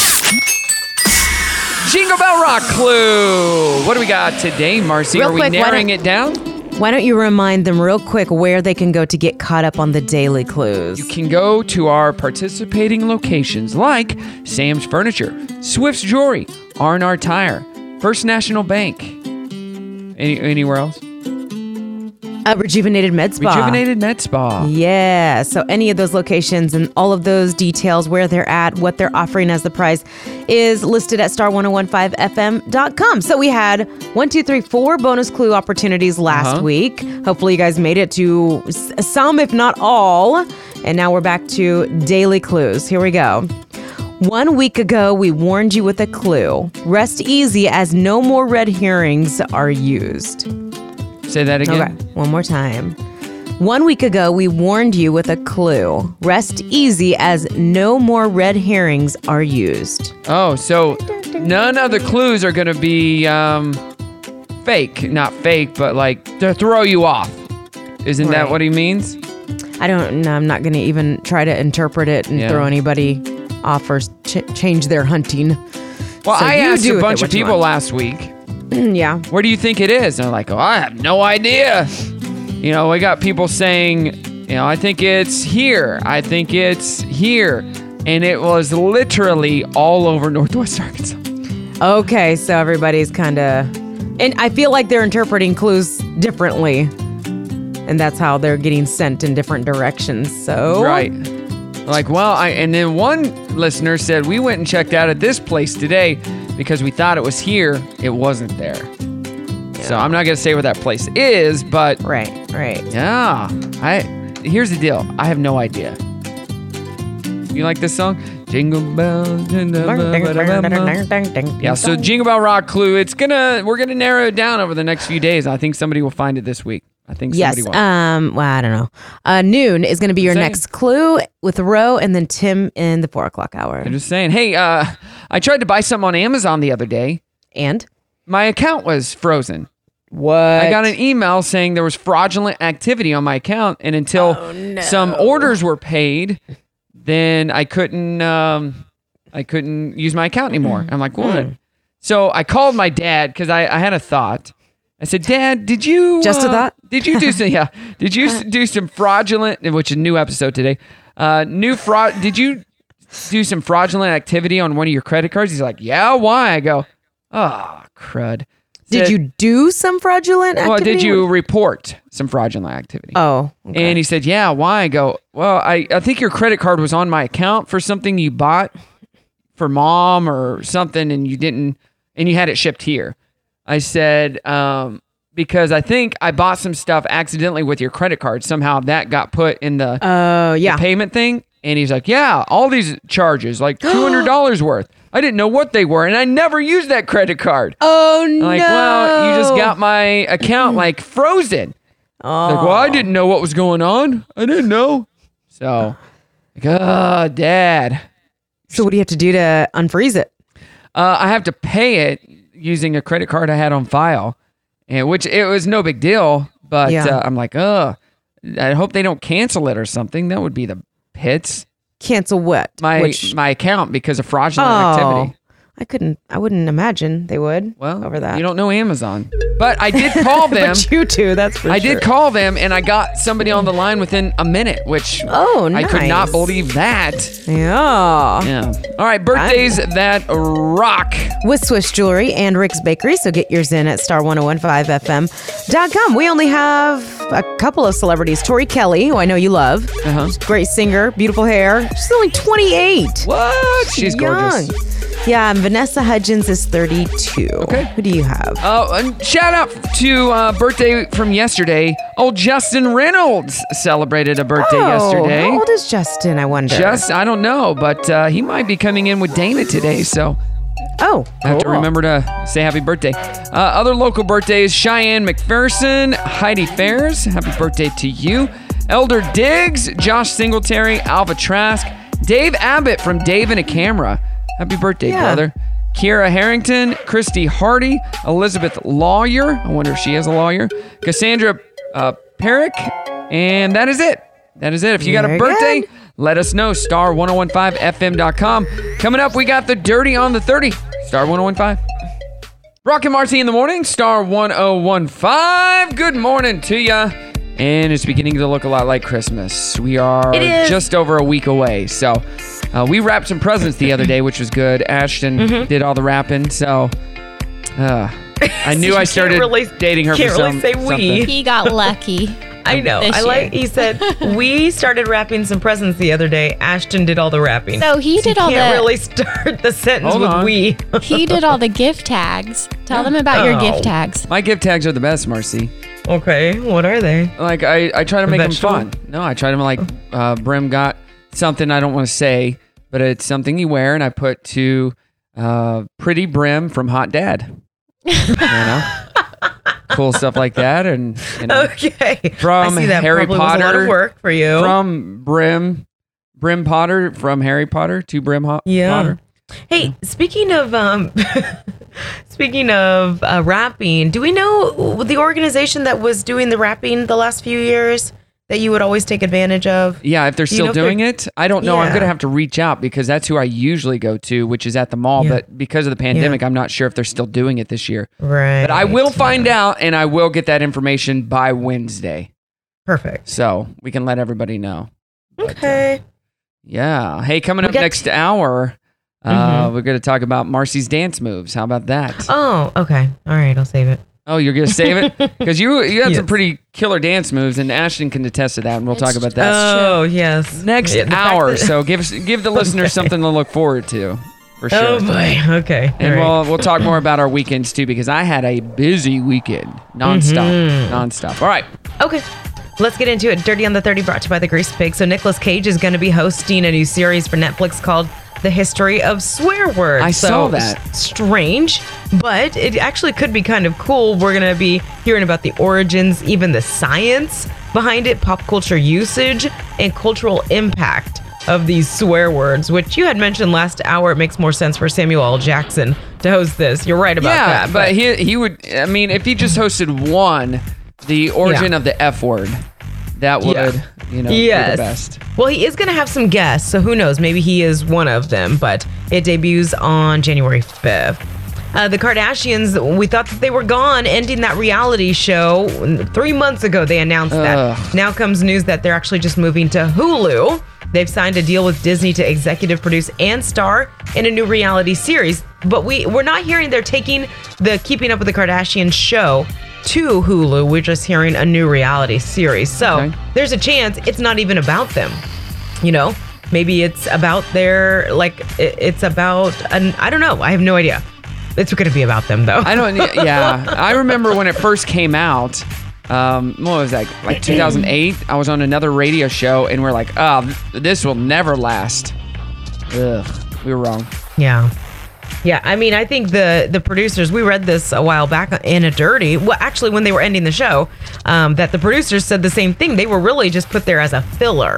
Jingle Bell Rock Clue. What do we got today, Marcy? Real Are we quick, narrowing it down? Why don't you remind them real quick where they can go to get caught up on the daily clues? You can go to our participating locations like Sam's Furniture, Swift's Jewelry, R and R Tire, First National Bank. Any, anywhere else? Uh, Rejuvenated Med Spa. Rejuvenated Med Spa. Yeah. So any of those locations and all of those details, where they're at, what they're offering as the price, is listed at star ten fifteen f m dot com. So we had one, two, three, four bonus clue opportunities last Uh-huh. week. Hopefully you guys made it to s- some, if not all. And now we're back to daily clues. Here we go. One week ago, we warned you with a clue. Rest easy as no more red herrings are used. Say that again. Okay, one more time. One week ago, we warned you with a clue. Rest easy as no more red herrings are used. Oh, so none of the clues are going to be um, fake. Not fake, but like to throw you off. Isn't Right. that what he means? I don't know. I'm not going to even try to interpret it and Yeah. throw anybody off or ch- change their hunting. Well, So I you asked do a with it bunch of what you people want. last week. Yeah. Where do you think it is? And they're like, oh, I have no idea. You know, we got people saying, you know, I think it's here. I think it's here. And it was literally all over Northwest Arkansas. Okay, so everybody's kind of... And I feel like they're interpreting clues differently. And that's how they're getting sent in different directions. So... Right. Like, well, I... And then one listener said, we went and checked out at this place today because we thought it was here. It wasn't there. So I'm not going to say where that place is, but... Right, right. Yeah. I. Here's the deal. I have no idea. You like this song? Jingle bells. Yeah, so Jingle Bell Rock Clue. It's gonna. We're gonna narrow it down over the next few days. I think somebody will find it this week. I think somebody Yes. will. Um. Well, I don't know. Uh, noon is going to be your Same. next clue with Ro, and then Tim in the four o'clock hour. I'm just saying. Hey, uh, I tried to buy something on Amazon the other day, and my account was frozen. What? I got an email saying there was fraudulent activity on my account, and until Oh, no. some orders were paid, then I couldn't. Um, I couldn't use my account anymore. I'm like, what? Hmm. So I called my dad because I, I had a thought. I said, Dad, did you Just a uh, thought? Did you do some? Yeah, did you s- do some fraudulent? Which is a new episode today. Uh, new fraud. Did you do some fraudulent activity on one of your credit cards? He's like, yeah. Why? I go, oh, crud. Did Said, you do some fraudulent activity? well, did you report some fraudulent activity? Oh. Okay. And he said, yeah, why? I go, well, I, I think your credit card was on my account for something you bought for mom or something, and you didn't, and you had it shipped here. I said, um, because I think I bought some stuff accidentally with your credit card. Somehow that got put in the, uh, yeah. the payment thing. And he's like, yeah, all these charges, like two hundred dollars worth. I didn't know what they were, and I never used that credit card. Oh, I'm no. like, well, you just got my account like frozen. Oh. It's like, well, I didn't know what was going on. I didn't know. So, like, oh, Dad. So what do you have to do to unfreeze it? Uh, I have to pay it using a credit card I had on file, and which it was no big deal. But Yeah. uh, I'm like, ugh. I hope they don't cancel it or something. That would be the pits. Cancel what? My Which- my account because of fraudulent Oh. activity. I couldn't. I wouldn't imagine they would. Well, over that. You don't know Amazon. But I did call them. But you do, that's for I sure. did call them, and I got somebody on the line within a minute, which Oh, I could not nice. believe that. Yeah. Yeah. All right, birthdays that rock. With Swiss Jewelry and Rick's Bakery. So get yours in at star ten fifteen F M dot com. We only have a couple of celebrities. Tori Kelly, who I know you love. Uh-huh. She's a great singer, beautiful hair. She's only twenty-eight. What? She's gorgeous. Young. Yeah, and Vanessa Hudgens is thirty-two. Okay. Who do you have? Uh, and shout out to uh, birthday from yesterday. Old Justin Reynolds celebrated a birthday oh, yesterday. How old is Justin, I wonder? Just, I don't know, but uh, he might be coming in with Dana today, so Oh, I have to cool. remember to say happy birthday. Uh, other local birthdays, Cheyenne McPherson, Heidi Fairs, happy birthday to you. Elder Diggs, Josh Singletary, Alva Trask, Dave Abbott from Dave and a Camera. Happy birthday, Yeah. brother. Kiera Harrington, Christy Hardy, Elizabeth Lawyer. I wonder if she is a lawyer. Cassandra uh, Perrick. And that is it. That is it. If you got a Very birthday, good. let us know. star ten fifteen F M dot com. Coming up, we got the Dirty on the thirty. Star ten fifteen. Rock and Marcy in the morning. Star ten fifteen. Good morning to ya. And it's beginning to look a lot like Christmas. We are It is. just over a week away. So uh, we wrapped some presents the other day, which was good. Ashton Mm-hmm. did all the wrapping. So uh, I knew You I can't started really- dating her for can't really some, say we. something. He got lucky. I know. This I like. year. He said we started wrapping some presents the other day. Ashton did all the wrapping. So he did you all can't the- really start the sentence Hold with on. we. He did all the gift tags. Tell them about your Oh. gift tags. My gift tags are the best, Marcy. Okay, what are they? Like, I, I try to A make vegetable? them fun. No, I try to, like, uh, Brim got something I don't want to say, but it's something you wear, and I put to uh, Pretty Brim from Hot Dad. You know? Cool stuff like that. And, you know, Okay. from I see that Harry probably Potter. was a lot of work for you. From Brim, Brim Potter, from Harry Potter to Brim Ho- Yeah. Potter. Hey, speaking of um, speaking of uh, rapping, do we know the organization that was doing the rapping the last few years that you would always take advantage of? Yeah, if they're Do you still know if doing they're- it, I don't know. I'm Yeah. going to have to reach out because that's who I usually go to, which is at the mall. Yeah. But because of the pandemic, I'm not sure if they're still doing it this year. Right. But I will find out, and I will get that information by Wednesday. Perfect. So we can let everybody know. Okay. Yeah. Hey, coming We up got- next hour, uh, Mhm. we're going to talk about Marcy's dance moves. How about that? Oh, okay. All right, I'll save it. Oh, you're going to save it? Because you you have some Yes. pretty killer dance moves, and Ashton can attest to that, and we'll talk about that Oh, yes. next Yeah, the fact hour. that- So give us, give the listeners Okay. something to look forward to, for sure. Oh boy. Okay. And All right. we'll we'll talk more about our weekends too, because I had a busy weekend, nonstop, Mhm. nonstop. All right. Okay. Let's get into it. Dirty on the thirty brought to you by the Grease Pig. So Nicolas Cage is going to be hosting a new series for Netflix called The History of Swear Words. I so saw that. s- Strange, but it actually could be kind of cool. We're going to be hearing about the origins, even the science behind it, pop culture usage, and cultural impact of these swear words, which you had mentioned last hour. It makes more sense for Samuel L. Jackson to host this. You're right about yeah, that. but he he would. I mean, if he just hosted one, the origin Yeah. of the F word, that would Yeah. you know Yes. be the best. Well, he is going to have some guests, so who knows? Maybe he is one of them, but it debuts on January fifth. Uh, the Kardashians, we thought that they were gone, ending that reality show. Three months ago, they announced Ugh. that. Now comes news that they're actually just moving to Hulu. They've signed a deal with Disney to executive produce and star in a new reality series. But we, we're not hearing they're taking the Keeping Up with the Kardashians show to Hulu. We're just hearing a new reality series. So Okay. there's a chance it's not even about them. You know, maybe it's about their, like, it- it's about, an, I don't know. I have no idea. It's going to be about them, though. I don't. Yeah, I remember when it first came out. Um, what was that? Like two thousand eight. I was on another radio show, and we're like, "Oh, this will never last." Ugh, we were wrong. Yeah. Yeah, I mean, I think the the producers, we read this a while back in a Dirty, well, actually, when they were ending the show, um, that the producers said the same thing. They were really just put there as a filler.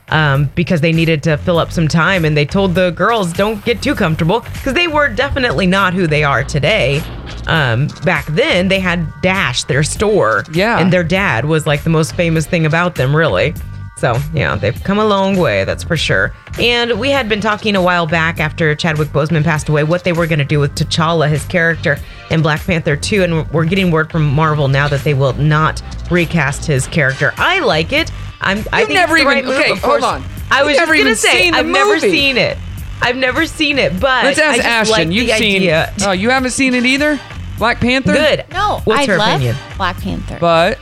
um, because they needed to fill up some time, and they told the girls don't get too comfortable because they were definitely not who they are today. Um, back then, they had Dash, their store, yeah, and their dad was like the most famous thing about them, really. So, yeah, they've come a long way, that's for sure. And we had been talking a while back after Chadwick Boseman passed away what they were going to do with T'Challa, his character, in Black Panther two. And we're getting word from Marvel now that they will not recast his character. I like it. I'm, I You've think never it's the even, right move. okay, Of course, hold on. I You've was just never going to even say, seen the I've never movie. seen it. I've never seen it, but Let's ask I just Ashton. like You've the seen idea. Oh, you haven't seen it either? Black Panther? Good. No, What's I her love opinion? Black Panther. But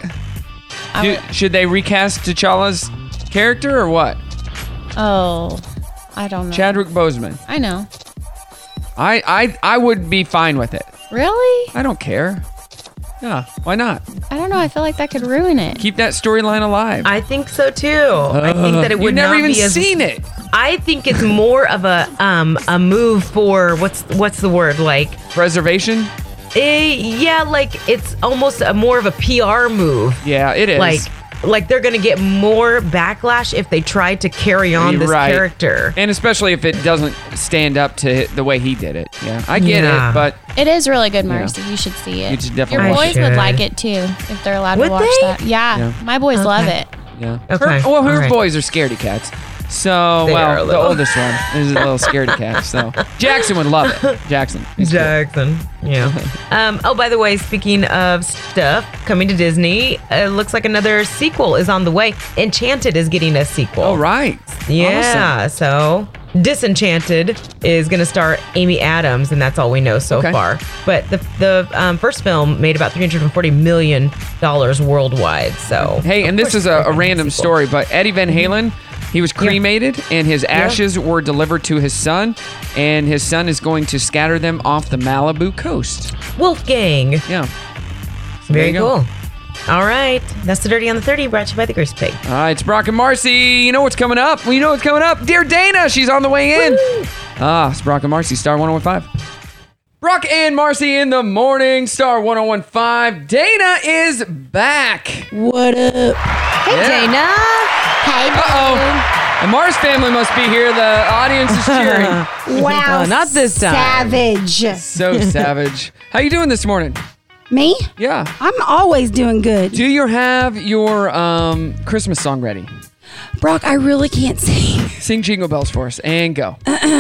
I do, would- should they recast T'Challa's character or what? Oh, I don't know. Chadwick Boseman. I know. I, I I would be fine with it. Really? I don't care. Yeah, why not? I don't know. I feel like that could ruin it. Keep that storyline alive. I think so too. I think that it would You've never not even be as, seen it. I think it's more of a um a move for what's what's the word like Preservation? Eh, yeah, like it's almost a more of a P R move. Yeah, it is. Like like they're gonna get more backlash if they try to carry on this Right. character. And especially if it doesn't stand up to the way he did it. Yeah, I get Yeah. it, but It is really good, Marcy. You should see it. You should definitely Your watch boys it. would I like should. it too if they're allowed Would to watch they? that. Yeah, Yeah. my boys Okay. love it. yeah. Okay, Her, well, her all right. boys are scaredy cats. So, They are well, a the little. oldest one is a little scaredy cat. So, Jackson would love it. Jackson. he's cool. Jackson. Yeah. um, oh, by the way, speaking of stuff coming to Disney, it looks like another sequel is on the way. Enchanted is getting a sequel. Oh, right. Yeah. So Disenchanted is going to star Amy Adams, and that's all we know so Okay. far. But the the um, first film made about three hundred forty million dollars worldwide. So Hey, and this is a, a random story, but Eddie Van Halen, he was cremated and his ashes were delivered to his son, and his son is going to scatter them off the Malibu coast. Wolfgang. Yeah. So there Very you go. cool. All right. That's the Dirty on the thirty, brought to you by the Grease Pig. All right, it's Brock and Marcy. You know what's coming up? Well, you know what's coming up. Dear Dana, she's on the way in. Woo! Ah, it's Brock and Marcy, Star one oh one five. Brock and Marcy in the morning, Star one oh one five. Dana is back. What up? Hey, Yeah. Dana. Hey, Uh-oh. The Mars family must be here. The audience is cheering. Wow, not this time. Savage. So savage. How you doing this morning? Me? Yeah. I'm always doing good. Do you have your um, Christmas song ready? Brock, I really can't sing. Sing Jingle Bells for us and go.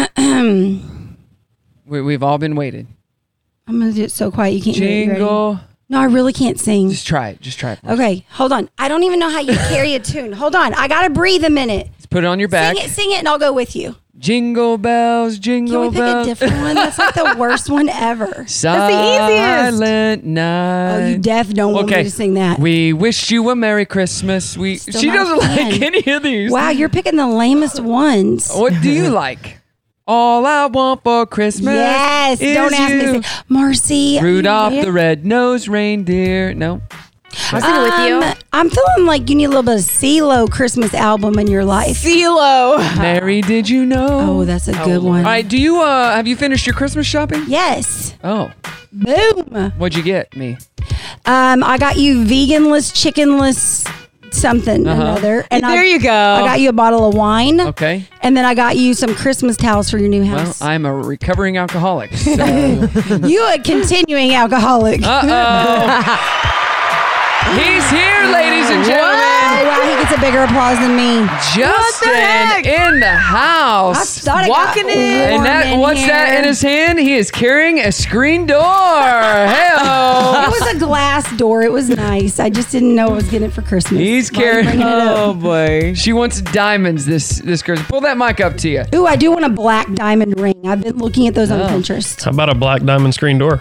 we, we've all been waiting. I'm going to do it so quiet you can't hear it. You ready? Jingle. No, I really can't sing. Just try it. Just try it. Okay, hold on. I don't even know how you carry a tune. Hold on. I got to breathe a minute. Let's put it on your back. Sing it, sing it, and I'll go with you. Jingle bells, Can jingle we pick bells. a different one? That's like the worst one ever. Silent night. Oh, you deaf don't want me Okay. to sing that. We wish you a Merry Christmas. We Still she not a doesn't fan. like any of these. Wow, you're picking the lamest ones. What do you like? All I want for Christmas. Yes, is don't ask you. me. Say, Marcy. Rudolph yeah. the red-nosed reindeer. No. I'll sing it with you. Um, I'm feeling like you need a little bit of CeeLo Christmas album in your life. CeeLo. Mary, did you know? Oh, that's a good one. All right, do you uh have you finished your Christmas shopping? Yes. Oh. Boom. What'd you get me? Um, I got you veganless, chickenless, something Uh-huh. another. And There I, you go. I got you a bottle of wine. Okay. And then I got you some Christmas towels for your new Well, house. I'm a recovering alcoholic. So. you a continuing alcoholic. Uh-oh. He's here, ladies and gentlemen. Oh, wow, he gets a bigger applause than me. Justin in the house. I thought it Walking got in. warm And that, in what's that here. in his hand? He is carrying a screen door. Hey-oh. It was a glass door. It was nice. I just didn't know I was getting it for Christmas. He's Why are you carrying. bringing it up? Oh boy. She wants diamonds this this Christmas. Pull that mic up to you. Ooh, I do want a black diamond ring. I've been looking at those on Oh. Pinterest. How about a black diamond screen door?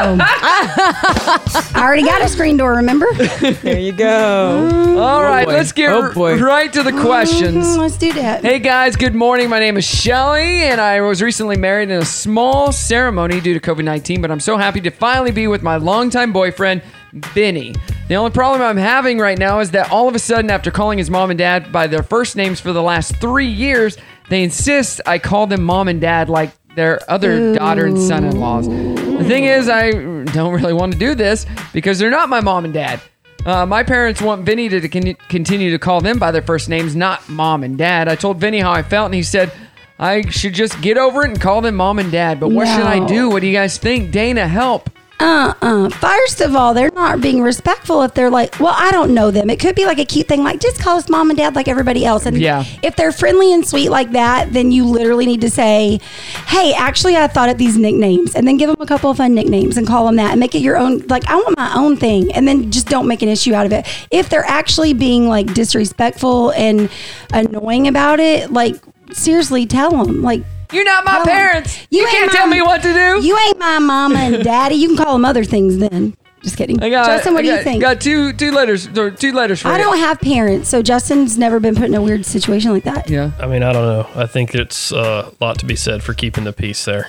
I already got a screen door, remember? There you go. All right, boy. let's get Oh, boy. right to the questions. Mm, let's do that. Hey guys, good morning. My name is Shelly, and I was recently married in a small ceremony due to covid nineteen, but I'm so happy to finally be with my longtime boyfriend, Benny. The only problem I'm having right now is that all of a sudden, after calling his mom and dad by their first names for the last three years, they insist I call them mom and dad like their other Ooh. daughter and son-in-laws. The thing is, I don't really want to do this because they're not my mom and dad. Uh, my parents want Vinny to con- continue to call them by their first names, not mom and dad. I told Vinny how I felt, and he said I should just get over it and call them mom and dad. But what No. should I do? What do you guys think? Dana, help. Uh-uh. First of all, they're not being respectful if they're like, well, I don't know them. It could be like a cute thing, like just call us mom and dad like everybody else. And Yeah. if they're friendly and sweet like that, then you literally need to say, hey, actually, I thought of these nicknames. And then give them a couple of fun nicknames and call them that and make it your own. Like, I want my own thing. And then just don't make an issue out of it. If they're actually being like disrespectful and annoying about it, like, seriously, tell them. Like, You're not my tell 'em, parents. You, ain't can't my- tell me what to do. You ain't my mama and daddy. You can call them other things then. Just kidding. I got, Justin, what I do got, you think? Got two two letters. Or two letters for I you. don't have parents, so Justin's never been put in a weird situation like that. Yeah. I mean, I don't know. I think it's uh, a lot to be said for keeping the peace there.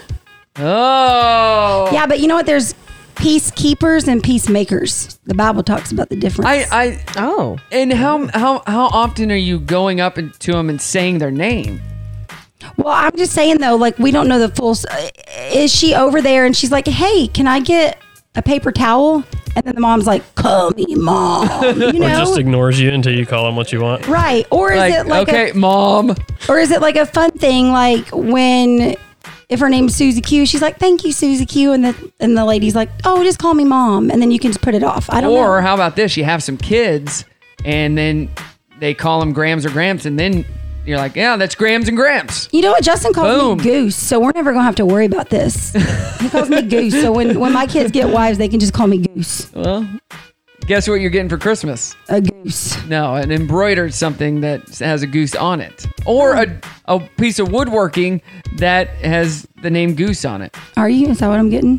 Oh. Yeah, but you know what? There's peacekeepers and peacemakers. The Bible talks about the difference. I, I oh. And how how how often are you going up and- to them and saying their name? Well, I'm just saying though, like we don't know the full. s- Is she over there and she's like, "Hey, can I get a paper towel?" And then the mom's like, "Call me mom." You Or know, just ignores you until you call them what you want. right? Or is Like, it like okay, a, mom. or is it like a fun thing, like when if her name's Susie Q, she's like, "Thank you, Susie Q," and the and the lady's like, "Oh, just call me mom," and then you can just put it off. I don't Or know. how about this? You have some kids, and then they call them Grams or Gramps, and then you're like, yeah, that's Grams and Gramps. You know what? Justin calls Boom. me Goose, so we're never gonna have to worry about this. He calls me Goose, so when, when my kids get wives, they can just call me Goose. Well, guess what you're getting for Christmas? A goose. No, an embroidered something that has a goose on it, or a a piece of woodworking that has the name Goose on it. Are you? Is that what I'm getting?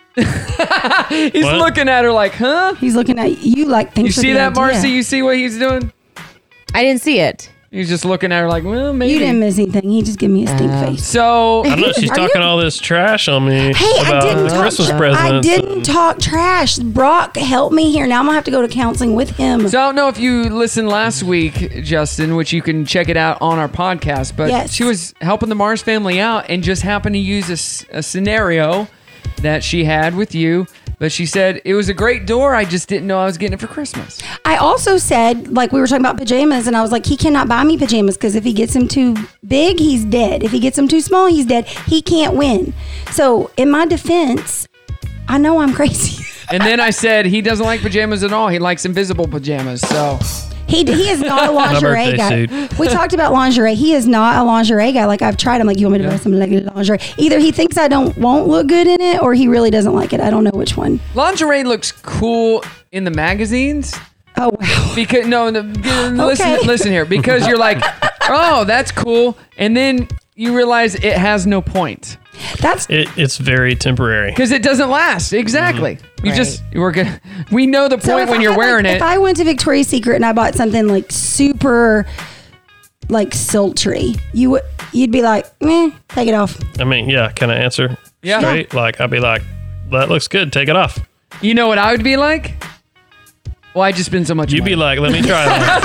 He's What? looking at her like, huh? He's looking at you like thanks You for see the that, idea. Marcy? You see what he's doing? I didn't see it. He's just looking at her like, well, maybe. You didn't miss anything. He just gave me a stink Uh, face. So I don't know. She's Are talking you- all this trash on me Hey, I about didn't the talk. Christmas I presents. didn't and- talk trash. Brock, help me here. Now I'm gonna have to go to counseling with him. So I don't know if you listened last week, Justin, which you can check it out on our podcast, but Yes. she was helping the Mars family out and just happened to use a, s- a scenario that she had with you. But she said, it was a great door. I just didn't know I was getting it for Christmas. I also said, like we were talking about pajamas, and I was like, he cannot buy me pajamas because if he gets them too big, he's dead. If he gets them too small, he's dead. He can't win. So in my defense, I know I'm crazy. And then I said, he doesn't like pajamas at all. He likes invisible pajamas. So He he is not a lingerie birthday guy. suit. We talked about lingerie. He is not a lingerie guy. Like I've tried. I'm like, you want me to buy some like lingerie? Either he thinks I don't won't look good in it, or he really doesn't like it. I don't know which one. lingerie looks cool in the magazines. Oh wow. Because no, no listen, Okay. listen here. Because you're like, oh, that's cool, and then you realize it has no point That's It, it's very temporary. because it doesn't last. Exactly. You Right. just we're gonna. We know the so point if when I you're had, wearing like, it. If I went to Victoria's Secret and I bought something like super, like sultry, you would you'd be like, meh, take it off. I mean, yeah, can I answer Yeah. straight? Like, I'd be like, that looks good. Take it off. You know what I would be like? Well, I just spend so much. You'd be money. like, let me try that.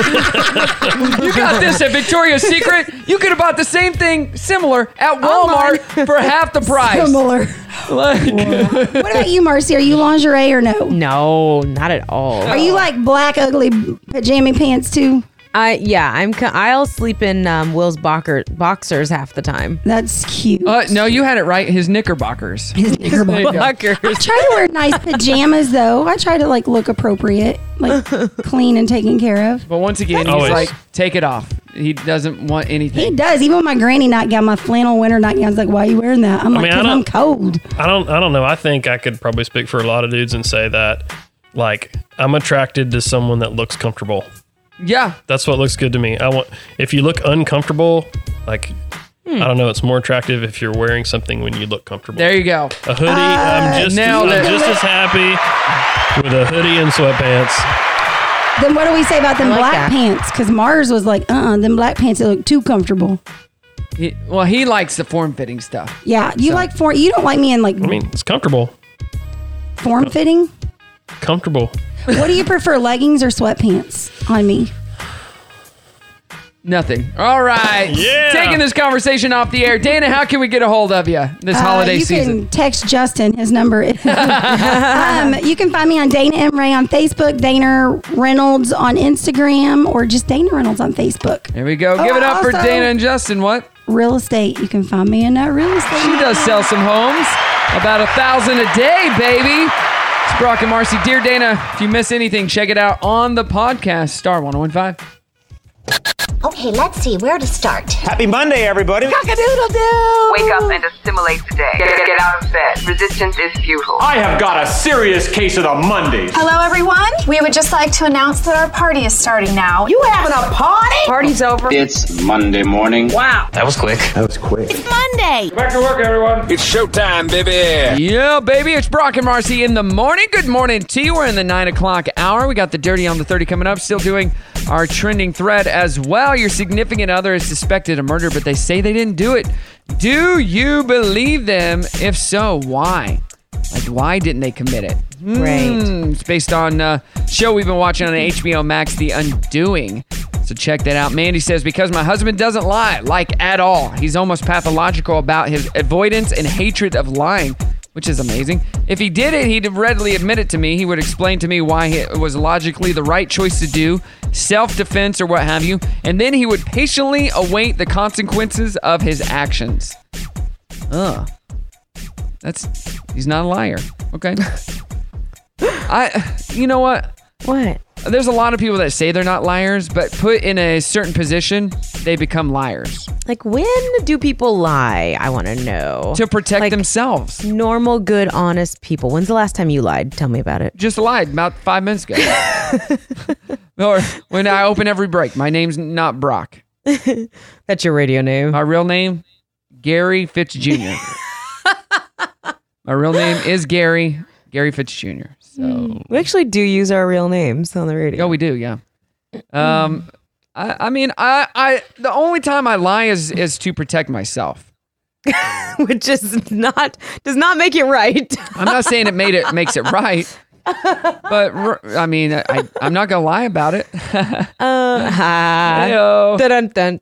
You got this at Victoria's Secret. You could have bought the same thing similar at Walmart for half the price. Similar. Like, What about you, Marcy? Are you lingerie or no? No, not at all. Are you like black ugly pajama pants too? I yeah, I'm. co- I'll sleep in um, Will's boxer, boxers half the time. That's cute. uh, no, you had it right. His knickerbockers. His There you go. Boxers. I try to wear nice pajamas though. I try to like look appropriate, like clean and taken care of. But once again, he's Always. like, take it off. He doesn't want He anything. does. Even my granny nightgown, my flannel winter nightgown's like, why are you wearing that? I'm I like, mean, I because don't- I'm cold. I don't I don't know. I think I could probably speak for a lot of dudes and say that, like, I'm attracted to someone that looks comfortable. Yeah. That's what looks good to me. I want if you look uncomfortable, like I don't know, it's more attractive if you're wearing something when you look comfortable. There you go. A hoodie, I'm just nailed I'm it. just as happy with a hoodie and sweatpants. Then what do we say about them I like black that. pants? Because Mars was like, uh-uh, them black pants, they look too comfortable. He, well, he likes the form-fitting stuff. Yeah, you So- like form. You don't like me in like I mean, it's comfortable. form fitting. Comfortable. What do you prefer, leggings or sweatpants on me? Nothing. All right. Yeah. Taking this conversation off the air. Dana, how can we get a hold of you this Uh, holiday you season? can text Justin. His number is. um, you can find me on Dana M. Ray on Facebook, Dana Reynolds on Instagram, or just Dana Reynolds on Facebook. There we go. Oh, Give it up for also- Dana and Justin. What? Real estate. You can find me in that real estate. She does sell some homes. About a thousand a day, baby. It's Brock and Marcy. Dear Dana, if you miss anything, check it out on the podcast. Star one oh one five. Okay, let's see where to start. Happy Monday, everybody. Cock-a-doodle-doo! Wake up and assimilate today. Get, get out of bed. Resistance is futile. I have got a serious case of the Mondays. Hello, everyone. We would just like to announce that our party is starting now. You having a party? Party's over. It's Monday morning. Wow. That was quick. That was quick. It's Monday. Back to work, everyone. It's showtime, baby. Yeah, baby. It's Brock and Marcy in the morning. Good morning to you. We're in the nine o'clock hour. We got the Dirty on the thirty coming up. Still doing our trending thread as well. Your significant other is suspected of murder, but they say they didn't do it. Do you believe them? If so, why? Like, why didn't they commit it? Right. Hmm, it's based on a show we've been watching on H B O Max, The Undoing. So check that out. Mandy says, because my husband doesn't lie, like at all. He's almost pathological about his avoidance and hatred of lying, which is amazing. If he did it, he'd readily admit it to me. He would explain to me why it was logically the right choice to do, self-defense or what have you, and then he would patiently await the consequences of his actions. Ugh. That's, he's not a liar. Okay. I, you know what? What? There's a lot of people that say they're not liars, but put in a certain position, they become liars. Like, when do people lie? I want to know. To protect Like, themselves. Normal, good, honest people. When's the last time you lied? Tell me about it. Just lied about five minutes ago. Or when I open every break, my name's not Brock. That's your radio name. My real name, Gary Fitz Junior My real name is Gary, Gary Fitz Junior So We actually do use our real names on the radio. Oh, we do, yeah. Um, I, I mean, I, I, the only time I lie is is to protect myself, Which is not, does not make it right. I'm not saying it made it makes it right, but r- I mean, I, I'm not gonna lie about it. uh, ha. Heyo. Dun, dun, dun.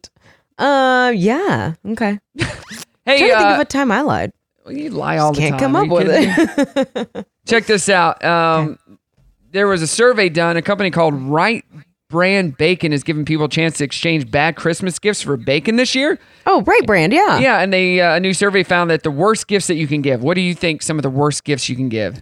Uh, yeah. Okay. Hey, trying to think uh, of a time I lied. Well, you lie all Just the can't time. come Are up you with kidding me? Check this out. Um, there was a survey done. A company called Right Brand Bacon is giving people a chance to exchange bad Christmas gifts for bacon this year. Oh, Right Brand, yeah. Yeah, and they uh, a new survey found that the worst gifts that you can give. What do you think some of the worst gifts you can give?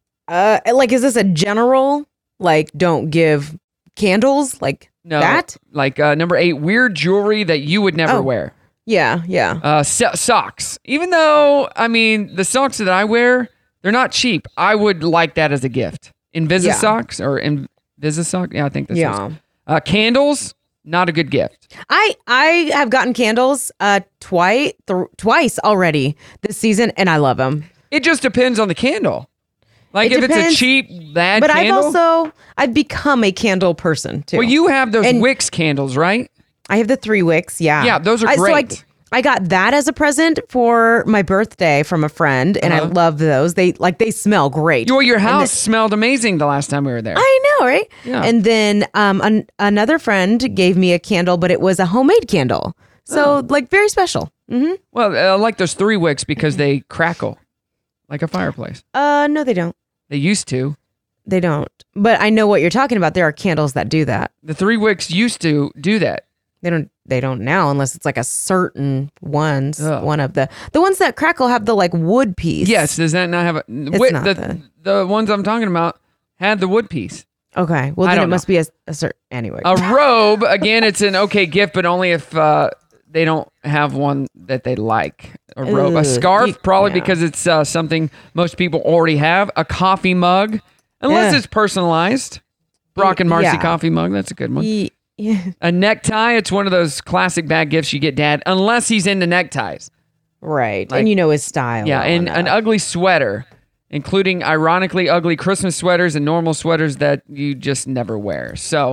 Uh, like, is this a general, like, don't give candles? Like No, that? Like uh, number eight, weird jewelry that you would never Oh. wear. Yeah, yeah. Uh, so- socks. Even though, I mean, the socks that I wear, they're not cheap. I would like that as a gift. Invisa Yeah. socks or Invisa sock. Yeah, I think that's Yeah. what it's- uh, candles, not a good gift. I I have gotten candles uh twice th- twice already this season, and I love them. It just depends on the candle. Like It if it's depends, a cheap, bad But candle. I've also I've become a candle person too. Well, you have those And Wicks candles, right? I have the three wicks. Yeah, Yeah, those are I, so I, great. I got that as a present for my birthday from a friend, and I Uh-huh. love those. They like they smell great. Well, your And house the- smelled amazing the last time we were there. I know, right? Yeah. And then um, an, another friend gave me a candle, but it was a homemade candle, so Oh. like very special. Mm-hmm. Well, I like those three wicks because they crackle like a fireplace. Uh, no, they don't. They used to. They don't. But I know what you're talking about. There are candles that do that. The three wicks used to do that. They don't. They don't now, unless it's like a certain ones. Ugh. One of the the ones that crackle have the like wood piece. Yes, does that not have a It's wi- not the, the- the ones I'm talking about had the wood piece. Okay. Well, I then it don't must be a, a certain. Anyway. A robe, again, it's an okay gift, but only if uh, they don't have one that they like. A robe, a Ugh, scarf, you- probably yeah. because it's uh, something most people already have. A coffee mug, unless Yeah. it's personalized. Brock and Marcy Yeah. coffee mug, that's a good one. Ye- yeah. A necktie, it's one of those classic bad gifts you get dad, unless he's into neckties. Right. Like- and you know his style. Yeah, well and an enough. ugly sweater, including ironically ugly Christmas sweaters and normal sweaters that you just never wear. So,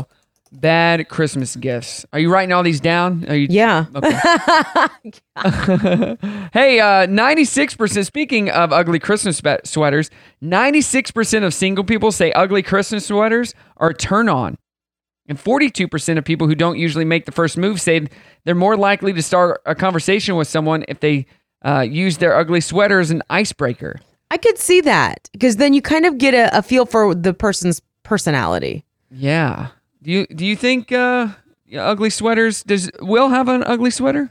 bad Christmas gifts. Are you writing all these down? Are you? Yeah. Okay. Hey, uh, ninety-six percent, speaking of ugly Christmas spe- sweaters, ninety-six percent of single people say ugly Christmas sweaters are a turn on. And forty-two percent of people who don't usually make the first move say they're more likely to start a conversation with someone if they uh, use their ugly sweater as an icebreaker. I could see that because then you kind of get a, a feel for the person's personality. Yeah. Do you do you think uh, ugly sweaters? Does Will have an ugly sweater?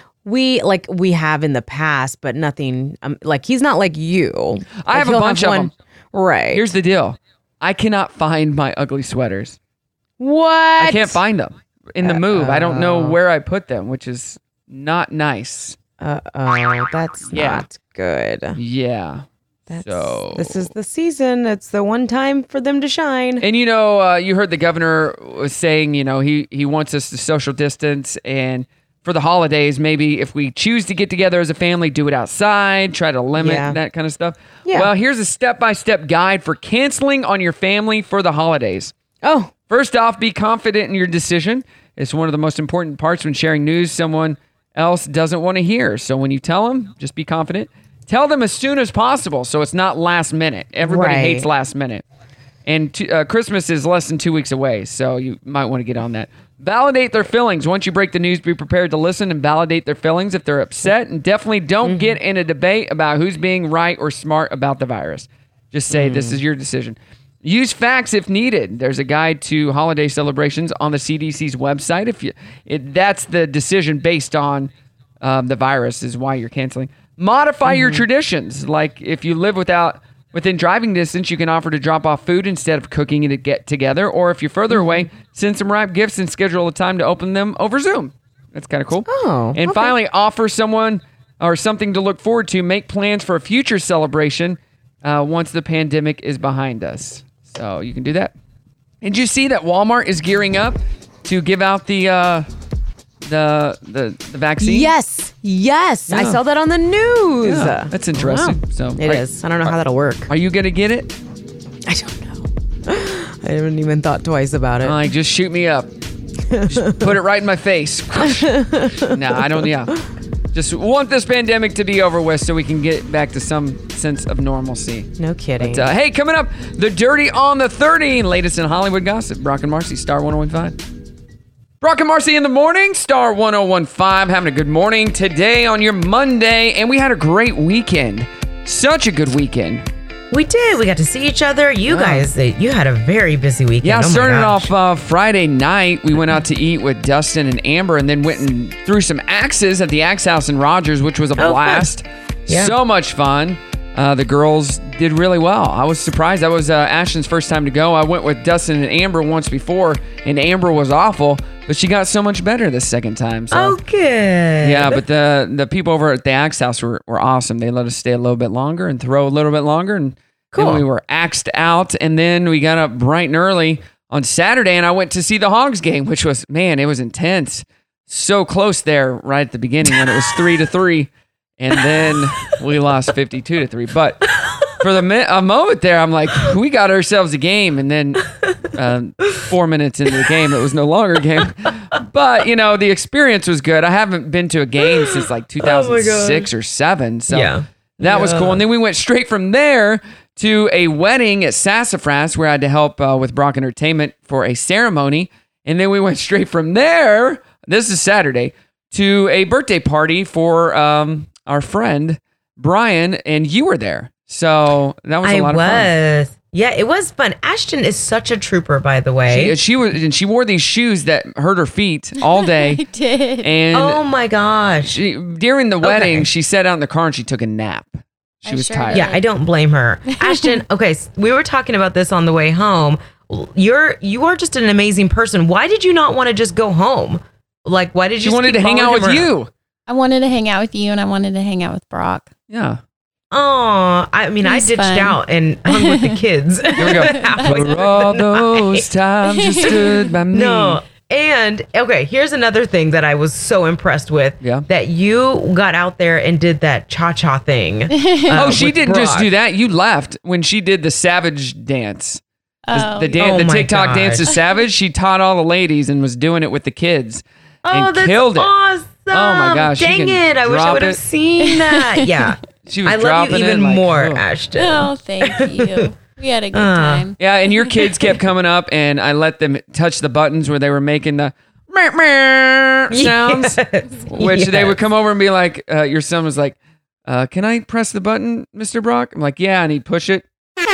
We like we have in the past, but nothing. Um, like he's not like you. I Like, have a he'll bunch have of one- them. Right. Here's the deal. I cannot find my ugly sweaters. What? I can't find them in the move. I don't know Uh-oh. where I put them, which is not nice. Uh oh, that's Yeah. not good. Yeah. That's, so this is the season. It's the one time for them to shine. And you know, uh, you heard the governor was saying, you know, he he wants us to social distance, and for the holidays, maybe if we choose to get together as a family, do it outside, try to limit Yeah. that kind of stuff. Yeah. Well, here's a step-by-step guide for canceling on your family for the holidays. Oh. First off, be confident in your decision. It's one of the most important parts when sharing news someone else doesn't want to hear. So when you tell them, just be confident. Tell them as soon as possible so it's not last minute. Everybody Right. hates last minute. And t- uh, Christmas is less than two weeks away, so you might want to get on that. Validate their feelings. Once you break the news, be prepared to listen and validate their feelings if they're upset. And definitely don't Mm-hmm. get in a debate about who's being right or smart about the virus. Just say, Mm. this is your decision. Use facts if needed. There's a guide to holiday celebrations on the C D C's website. If you, it, that's the decision based on um, the virus is why you're canceling. Modify your traditions. Like if you live without within driving distance, you can offer to drop off food instead of cooking it to get together. Or if you're further away, send some wrapped gifts and schedule a time to open them over Zoom. That's kind of cool. Oh, and okay. finally, offer someone or something to look forward to. Make plans for a future celebration uh, once the pandemic is behind us. So you can do that. Did you see that Walmart is gearing up to give out the uh, the the the vaccine? Yes, yes. I Yeah. saw that on the news. Yeah, that's interesting. Wow. So It are- is. I don't know how that'll work. Are you gonna get it? I don't know. I haven't even thought twice about it. Like, just shoot me up. Just put it right in my face. No, I don't. Yeah, just want this pandemic to be over with so we can get back to some sense of normalcy. No kidding. But, uh, hey, coming up, the Dirty on the thirty, latest in Hollywood gossip. Brock and Marcy, Star one oh one five. Brock and Marcy in the morning, Star one oh one five, having a good morning today on your Monday, and we had a great weekend. Such a good weekend. We did. We got to see each other. You Yeah. guys, they, you had a very busy weekend. Yeah, Oh my started gosh. off uh, Friday night. We went out to eat with Dustin and Amber, and then went and threw some axes at the Axe House in Rogers, which was a Oh, fun. blast. Yeah. So much fun. Uh, the girls did really well. I was surprised. That was uh, Ashton's first time to go. I went with Dustin and Amber once before, and Amber was awful, but she got so much better this second time. So. Oh, good. Yeah, but the the people over at the Axe House were, were awesome. They let us stay a little bit longer and throw a little bit longer, and Cool. then we were axed out. And then we got up bright and early on Saturday, and I went to see the Hogs game, which was, man, it was intense. So close there right at the beginning when it was three to three, and then we lost fifty-two to three. But for the mi- a moment there, I'm like, we got ourselves a game, and then um, four minutes into the game, it was no longer a game. But you know, the experience was good. I haven't been to a game since like two thousand six or seven, so Yeah. that was Yeah. cool. And then we went straight from there to a wedding at Sassafras, where I had to help uh, with Brock Entertainment for a ceremony. And then we went straight from there, this is Saturday, to a birthday party for um, our friend Brian, and you were there. So that was a I lot of fun. was. Yeah, it was fun. Ashton is such a trooper, by the way. She, she was, and she wore these shoes that hurt her feet all day. I did. And oh my gosh. she, during the wedding, Okay. she sat out in the car and she took a nap. She I was sure tired. did. Yeah, I don't blame her. Ashton, okay, s- we were talking about this on the way home. You're you are just an amazing person. Why did you not want to just go home? Like, why did She you? just wanted keep to hang out following with him around? you. I wanted to hang out with you, and I wanted to hang out with Brock. Yeah. Oh, I mean, I He's ditched fun. out and hung with the kids. Here we go. Halfway For through all the those night. times you stood by me. No. And okay, here's another thing that I was so impressed with. Yeah. That you got out there and did that cha-cha thing. uh, Oh, she with didn't just Brock. do that. You left when she did the Savage dance. The, Oh. the, dan- Oh the my TikTok dance to gosh. Savage. She taught all the ladies and was doing it with the kids. Oh, and that's killed it. awesome. Oh my gosh, she Dang can it. I wish I drop would have it. seen that. Yeah. She was I love dropping you it even like, more, oh. Ashton. Oh, thank you. We had a good Uh. time. Yeah, and your kids kept coming up, and I let them touch the buttons where they were making the meh, meh sounds, Yes. which they Yes. would come over and be like, uh, your son was like, uh, can I press the button, Mister Brock? I'm like, yeah, and he'd push it. And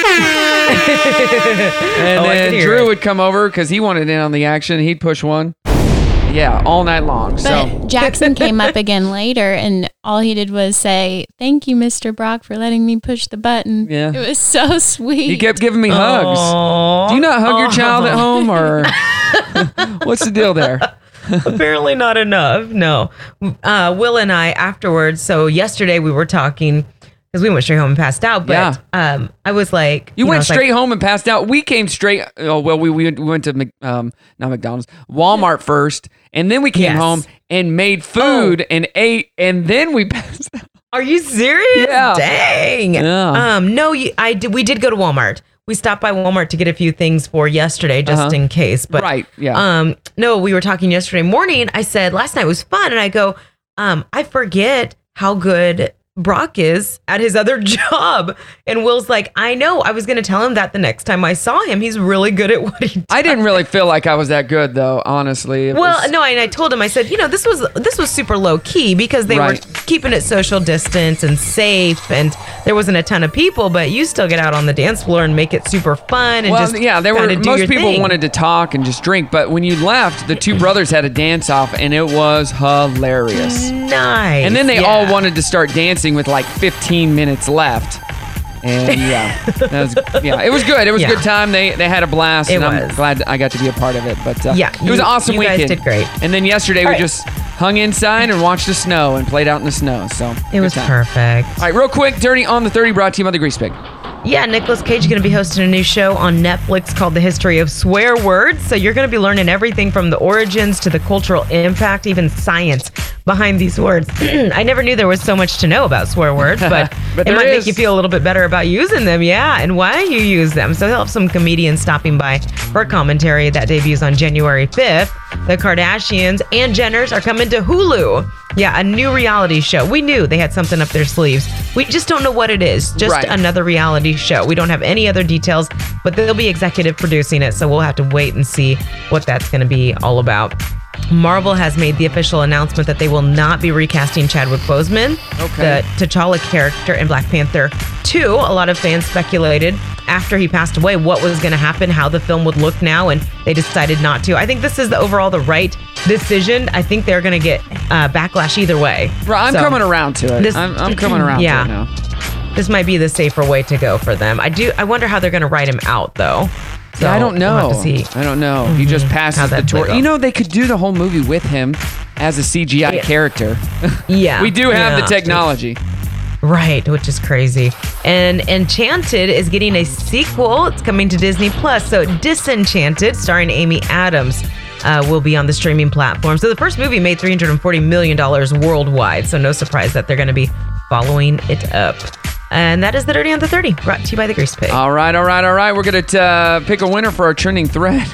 Oh, I then can hear Drew it. would come over because he wanted in on the action. He'd push one. Yeah, all night long. But So Jackson came up again later, and all he did was say, "Thank you, Mister Brock, for letting me push the button." Yeah. It was so sweet. he kept giving me hugs. Aw. Do you not hug your child at Aw. home, or what's the deal there? Apparently not enough. No. Uh, Will and I afterwards. So yesterday we were talking because we went straight home and passed out. But Yeah. um, I was like, You know, I went was like, straight home and passed out. We came straight. Oh well, we we went, we went to Mc- um not McDonald's, Walmart first, and then we came Yes. home and made food and ate, and then we passed out. Are you serious? Yeah. Dang. Yeah. Um, no, you, I did. We did go to Walmart. We stopped by Walmart to get a few things for yesterday, just Uh-huh. in case. But Right, yeah. Um, no, we were talking yesterday morning. I said last night was fun, and I go, um, I forget how good Brock is at his other job. And Will's like, I know. I was going to tell him that the next time I saw him. He's really good at what he does. I didn't really feel like I was that good, though. Honestly, It Well, was- no, and I told him, I said, you know, this was this was super low key because they Right. were keeping it social distance and safe, and there wasn't a ton of people, but you still get out on the dance floor and make it super fun and well, just yeah, there were kinda do most your people thing. wanted to talk and just drink, but when you left, the two brothers had a dance off, and it was hilarious. Nice. And then they yeah. all wanted to start dancing with like fifteen minutes left. And yeah, that was, yeah, it was good. It was Yeah. a good time. They they had a blast, It and I'm was. glad I got to be a part of it. But uh, Yeah, it was an you- awesome you guys weekend. did great. And then yesterday All we right. just hung inside and watched the snow and played out in the snow. So It good was time. perfect. All right, real quick, Dirty on the thirty, brought to you by the Grease Pig. Yeah, Nicolas Cage is going to be hosting a new show on Netflix called The History of Swear Words. So you're going to be learning everything from the origins to the cultural impact, even science behind these words. I never knew there was so much to know about swear words, but, But it there might is. make you feel a little bit better about using them. Yeah, and why you use them. So he'll have some comedians stopping by for a commentary that debuts on January fifth. The Kardashians and Jenners are coming to Hulu. Yeah, a new reality show. We knew they had something up their sleeves. We just don't know what it is. Just Right. another reality show. We don't have any other details, but they'll be executive producing it, so we'll have to wait and see what that's going to be all about. Marvel has made the official announcement that they will not be recasting Chadwick Boseman, Okay. the T'Challa character in Black Panther two. A lot of fans speculated after he passed away what was going to happen, how the film would look now, and they decided not to. I think this is the overall the right decision. I think they're going to get uh, backlash either way. Right, I'm So, coming around to it. this- I'm, I'm coming around yeah. to it now. This might be the safer way to go for them. I do. I wonder how they're going to write him out, though. So Yeah, I don't know. We'll have to see. I don't know. He just How passes the that plays torch. out. You know, they could do the whole movie with him as a C G I Yeah. character. Yeah, we do have yeah. the technology. Right, which is crazy. And Enchanted is getting a sequel. It's coming to Disney Plus. So Disenchanted, starring Amy Adams, uh, will be on the streaming platform. So the first movie made three hundred forty million dollars worldwide. So no surprise that they're going to be following it up. And that is the Dirty on the thirty, brought to you by the Grease Pig. All right, all right, all right. We're going to uh, pick a winner for our trending thread.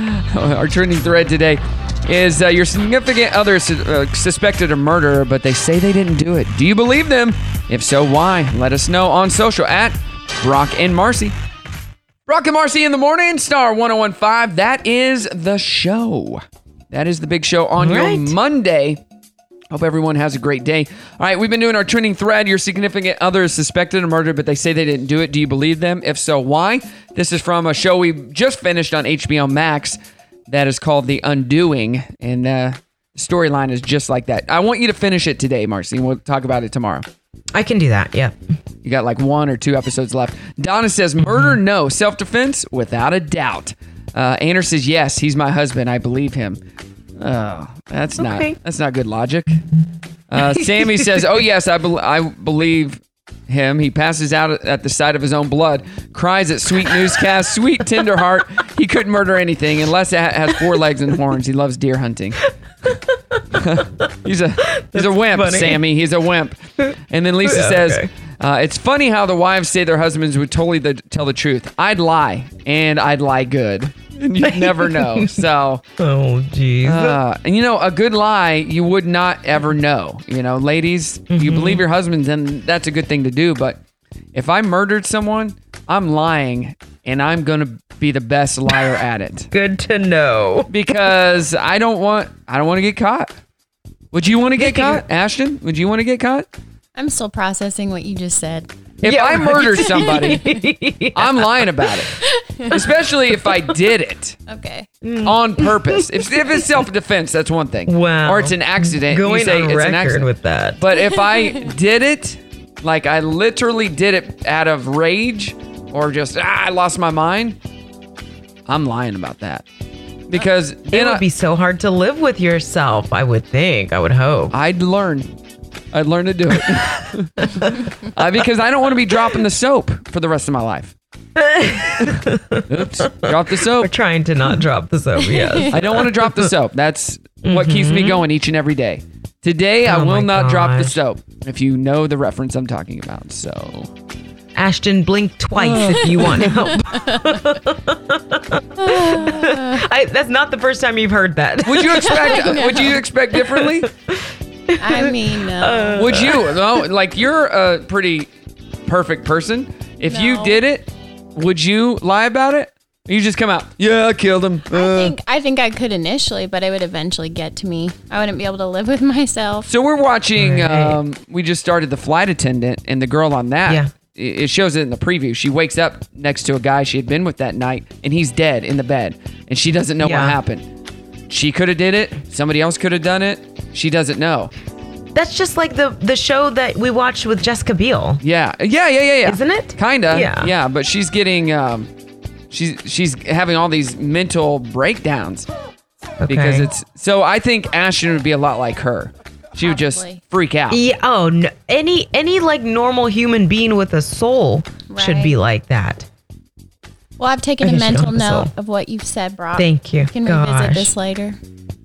Our trending thread today is uh, your significant other su- uh, suspected a murder, but they say they didn't do it. Do you believe them? If so, why? Let us know on social at Brock and Marcy. Brock and Marcy in the morning, Star one oh one five. That is the show. That is the big show on Right. your Monday. Hope everyone has a great day. All right, we've been doing our trending thread. Your significant other is suspected of murder, but they say they didn't do it. Do you believe them? If so, why? This is from a show we just finished on H B O Max that is called The Undoing, and uh, the storyline is just like that. I want you to finish it today, Marcy, and we'll talk about it tomorrow. I can do that, yeah. You got like one or two episodes left. Donna says, murder, no. Self-defense, without a doubt. Uh, Aner says, yes, he's my husband. I believe him. Oh, that's Okay. not that's not good logic. Uh, Sammy says, oh, yes, I, be- I believe him. He passes out at the sight of his own blood, cries at sweet newscast, sweet tender heart. He couldn't murder anything unless it ha- has four legs and horns. He loves deer hunting. he's a he's a wimp, funny. Sammy. He's a wimp. And then Lisa Yeah, says, okay. uh, it's funny how the wives say their husbands would totally the, tell the truth. I'd lie, and I'd lie good. And you'd never know. So, Oh, jeez. uh, and you know, a good lie, you would not ever know. You know, ladies, you believe your husbands, and that's a good thing to do. But if I murdered someone, I'm lying, and I'm going to be the best liar at it. Good to know. Because I don't want I don't want to get caught. Would you want to get caught, Ashton? Would you want to get caught? I'm still processing what you just said. If Yeah, I right. murder somebody, I'm lying about it. Especially if I did it. Okay. On purpose. If, if it's self-defense, that's one thing. Wow. Or it's an accident. Going you say on it's record an accident. with that. But if I did it, like I literally did it out of rage or just, ah, I lost my mind, I'm lying about that. Because It then would I, be so hard to live with yourself, I would think. I would hope. I'd learn. I'd learn to do it. uh, because I don't want to be dropping the soap for the rest of my life. Oops. Drop the soap. We're trying to not drop the soap, yes. I don't want to drop the soap. That's what keeps me Mhm. going each and every day. Today, I Oh will my not drop the gosh. soap, if you know the reference I'm talking about. So, Ashton, blink twice if you want help. I, that's not the first time you've heard that. would you expect? Would you expect differently? I mean, no. Would you? No, like you're a pretty perfect person. If you No. did it, would you lie about it? You just come out. Yeah, I killed him. I Uh. think I think I could initially, but it would eventually get to me. I wouldn't be able to live with myself. So we're watching. Right. Um, we just started The Flight Attendant, and the girl on that. Yeah. It it shows it in the preview. She wakes up next to a guy she had been with that night, and he's dead in the bed, and she doesn't know Yeah. what happened. She could have did it. Somebody else could have done it. She doesn't know. That's just like the the show that we watched with Jessica Biel. Yeah, yeah, yeah, yeah, yeah. Isn't it? Kinda. Yeah. yeah. But she's getting. Um, she's she's having all these mental breakdowns because Okay. it's. So I think Ashton would be a lot like her. She would just Probably. freak out. Yeah, oh, no, any any like normal human being with a soul should be like that. Well, I've taken I a guess you don't mental have a note soul. of what you've said, Brock. Thank you. We can Gosh. revisit this later.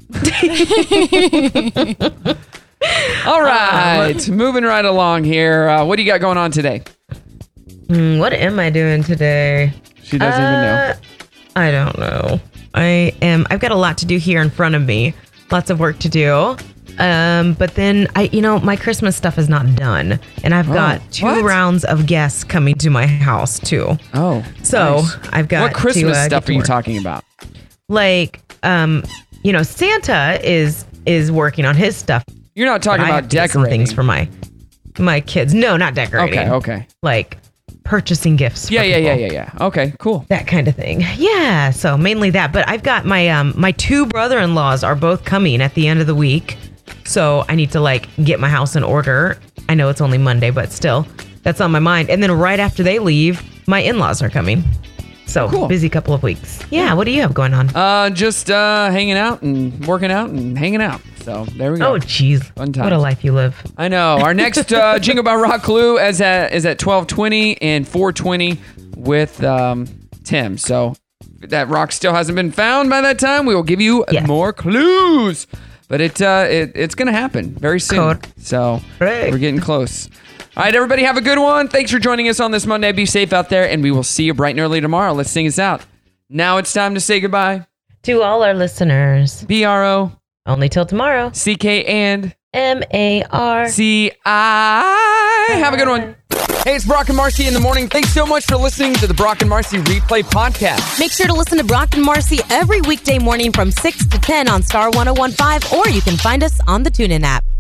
All right, moving right along here. Uh, what do you got going on today? Hmm, what am I doing today? She doesn't even know. I don't know. I am. I've got a lot to do here in front of me. Lots of work to do. Um, but then I, you know, my Christmas stuff is not done, and I've Oh, got two what? rounds of guests coming to my house too. Oh, So nice. I've got What Christmas to, uh, stuff get are to you work. talking about? Like, um, you know, Santa is is working on his stuff. You're not talking But I about have to get some decorating things for my my kids. No, not decorating. Okay, okay. Like purchasing gifts. Yeah, for yeah, yeah, people. yeah, yeah. Okay, cool. That kind of thing. Yeah, so mainly that. But I've got my um my two brother-in-laws are both coming at the end of the week. So I need to like get my house in order. I know it's only Monday, but still, that's on my mind. And then right after they leave, my in-laws are coming. So Cool. busy couple of weeks. Yeah, what do you have going on? Uh, just uh, hanging out and working out and hanging out. So there we go. Oh, jeez. Fun times. What a life you live. I know. Our next uh, Jingle Bell Rock Clue is at is at twelve twenty and four twenty with um, Tim. So if that rock still hasn't been found by that time, we will give you Yes. more clues. But it uh, it it's gonna happen very soon. Code. So Right. we're getting close. All right, everybody, have a good one. Thanks for joining us on this Monday. Be safe out there, and we will see you bright and early tomorrow. Let's sing us out. Now it's time to say goodbye. To all our listeners, B R O only till tomorrow. C K and M A R C I. Have a good one. Hey, it's Brock and Marcy in the morning. Thanks so much for listening to the Brock and Marcy Replay Podcast. Make sure to listen to Brock and Marcy every weekday morning from six to ten on Star one oh one point five, or you can find us on the TuneIn app.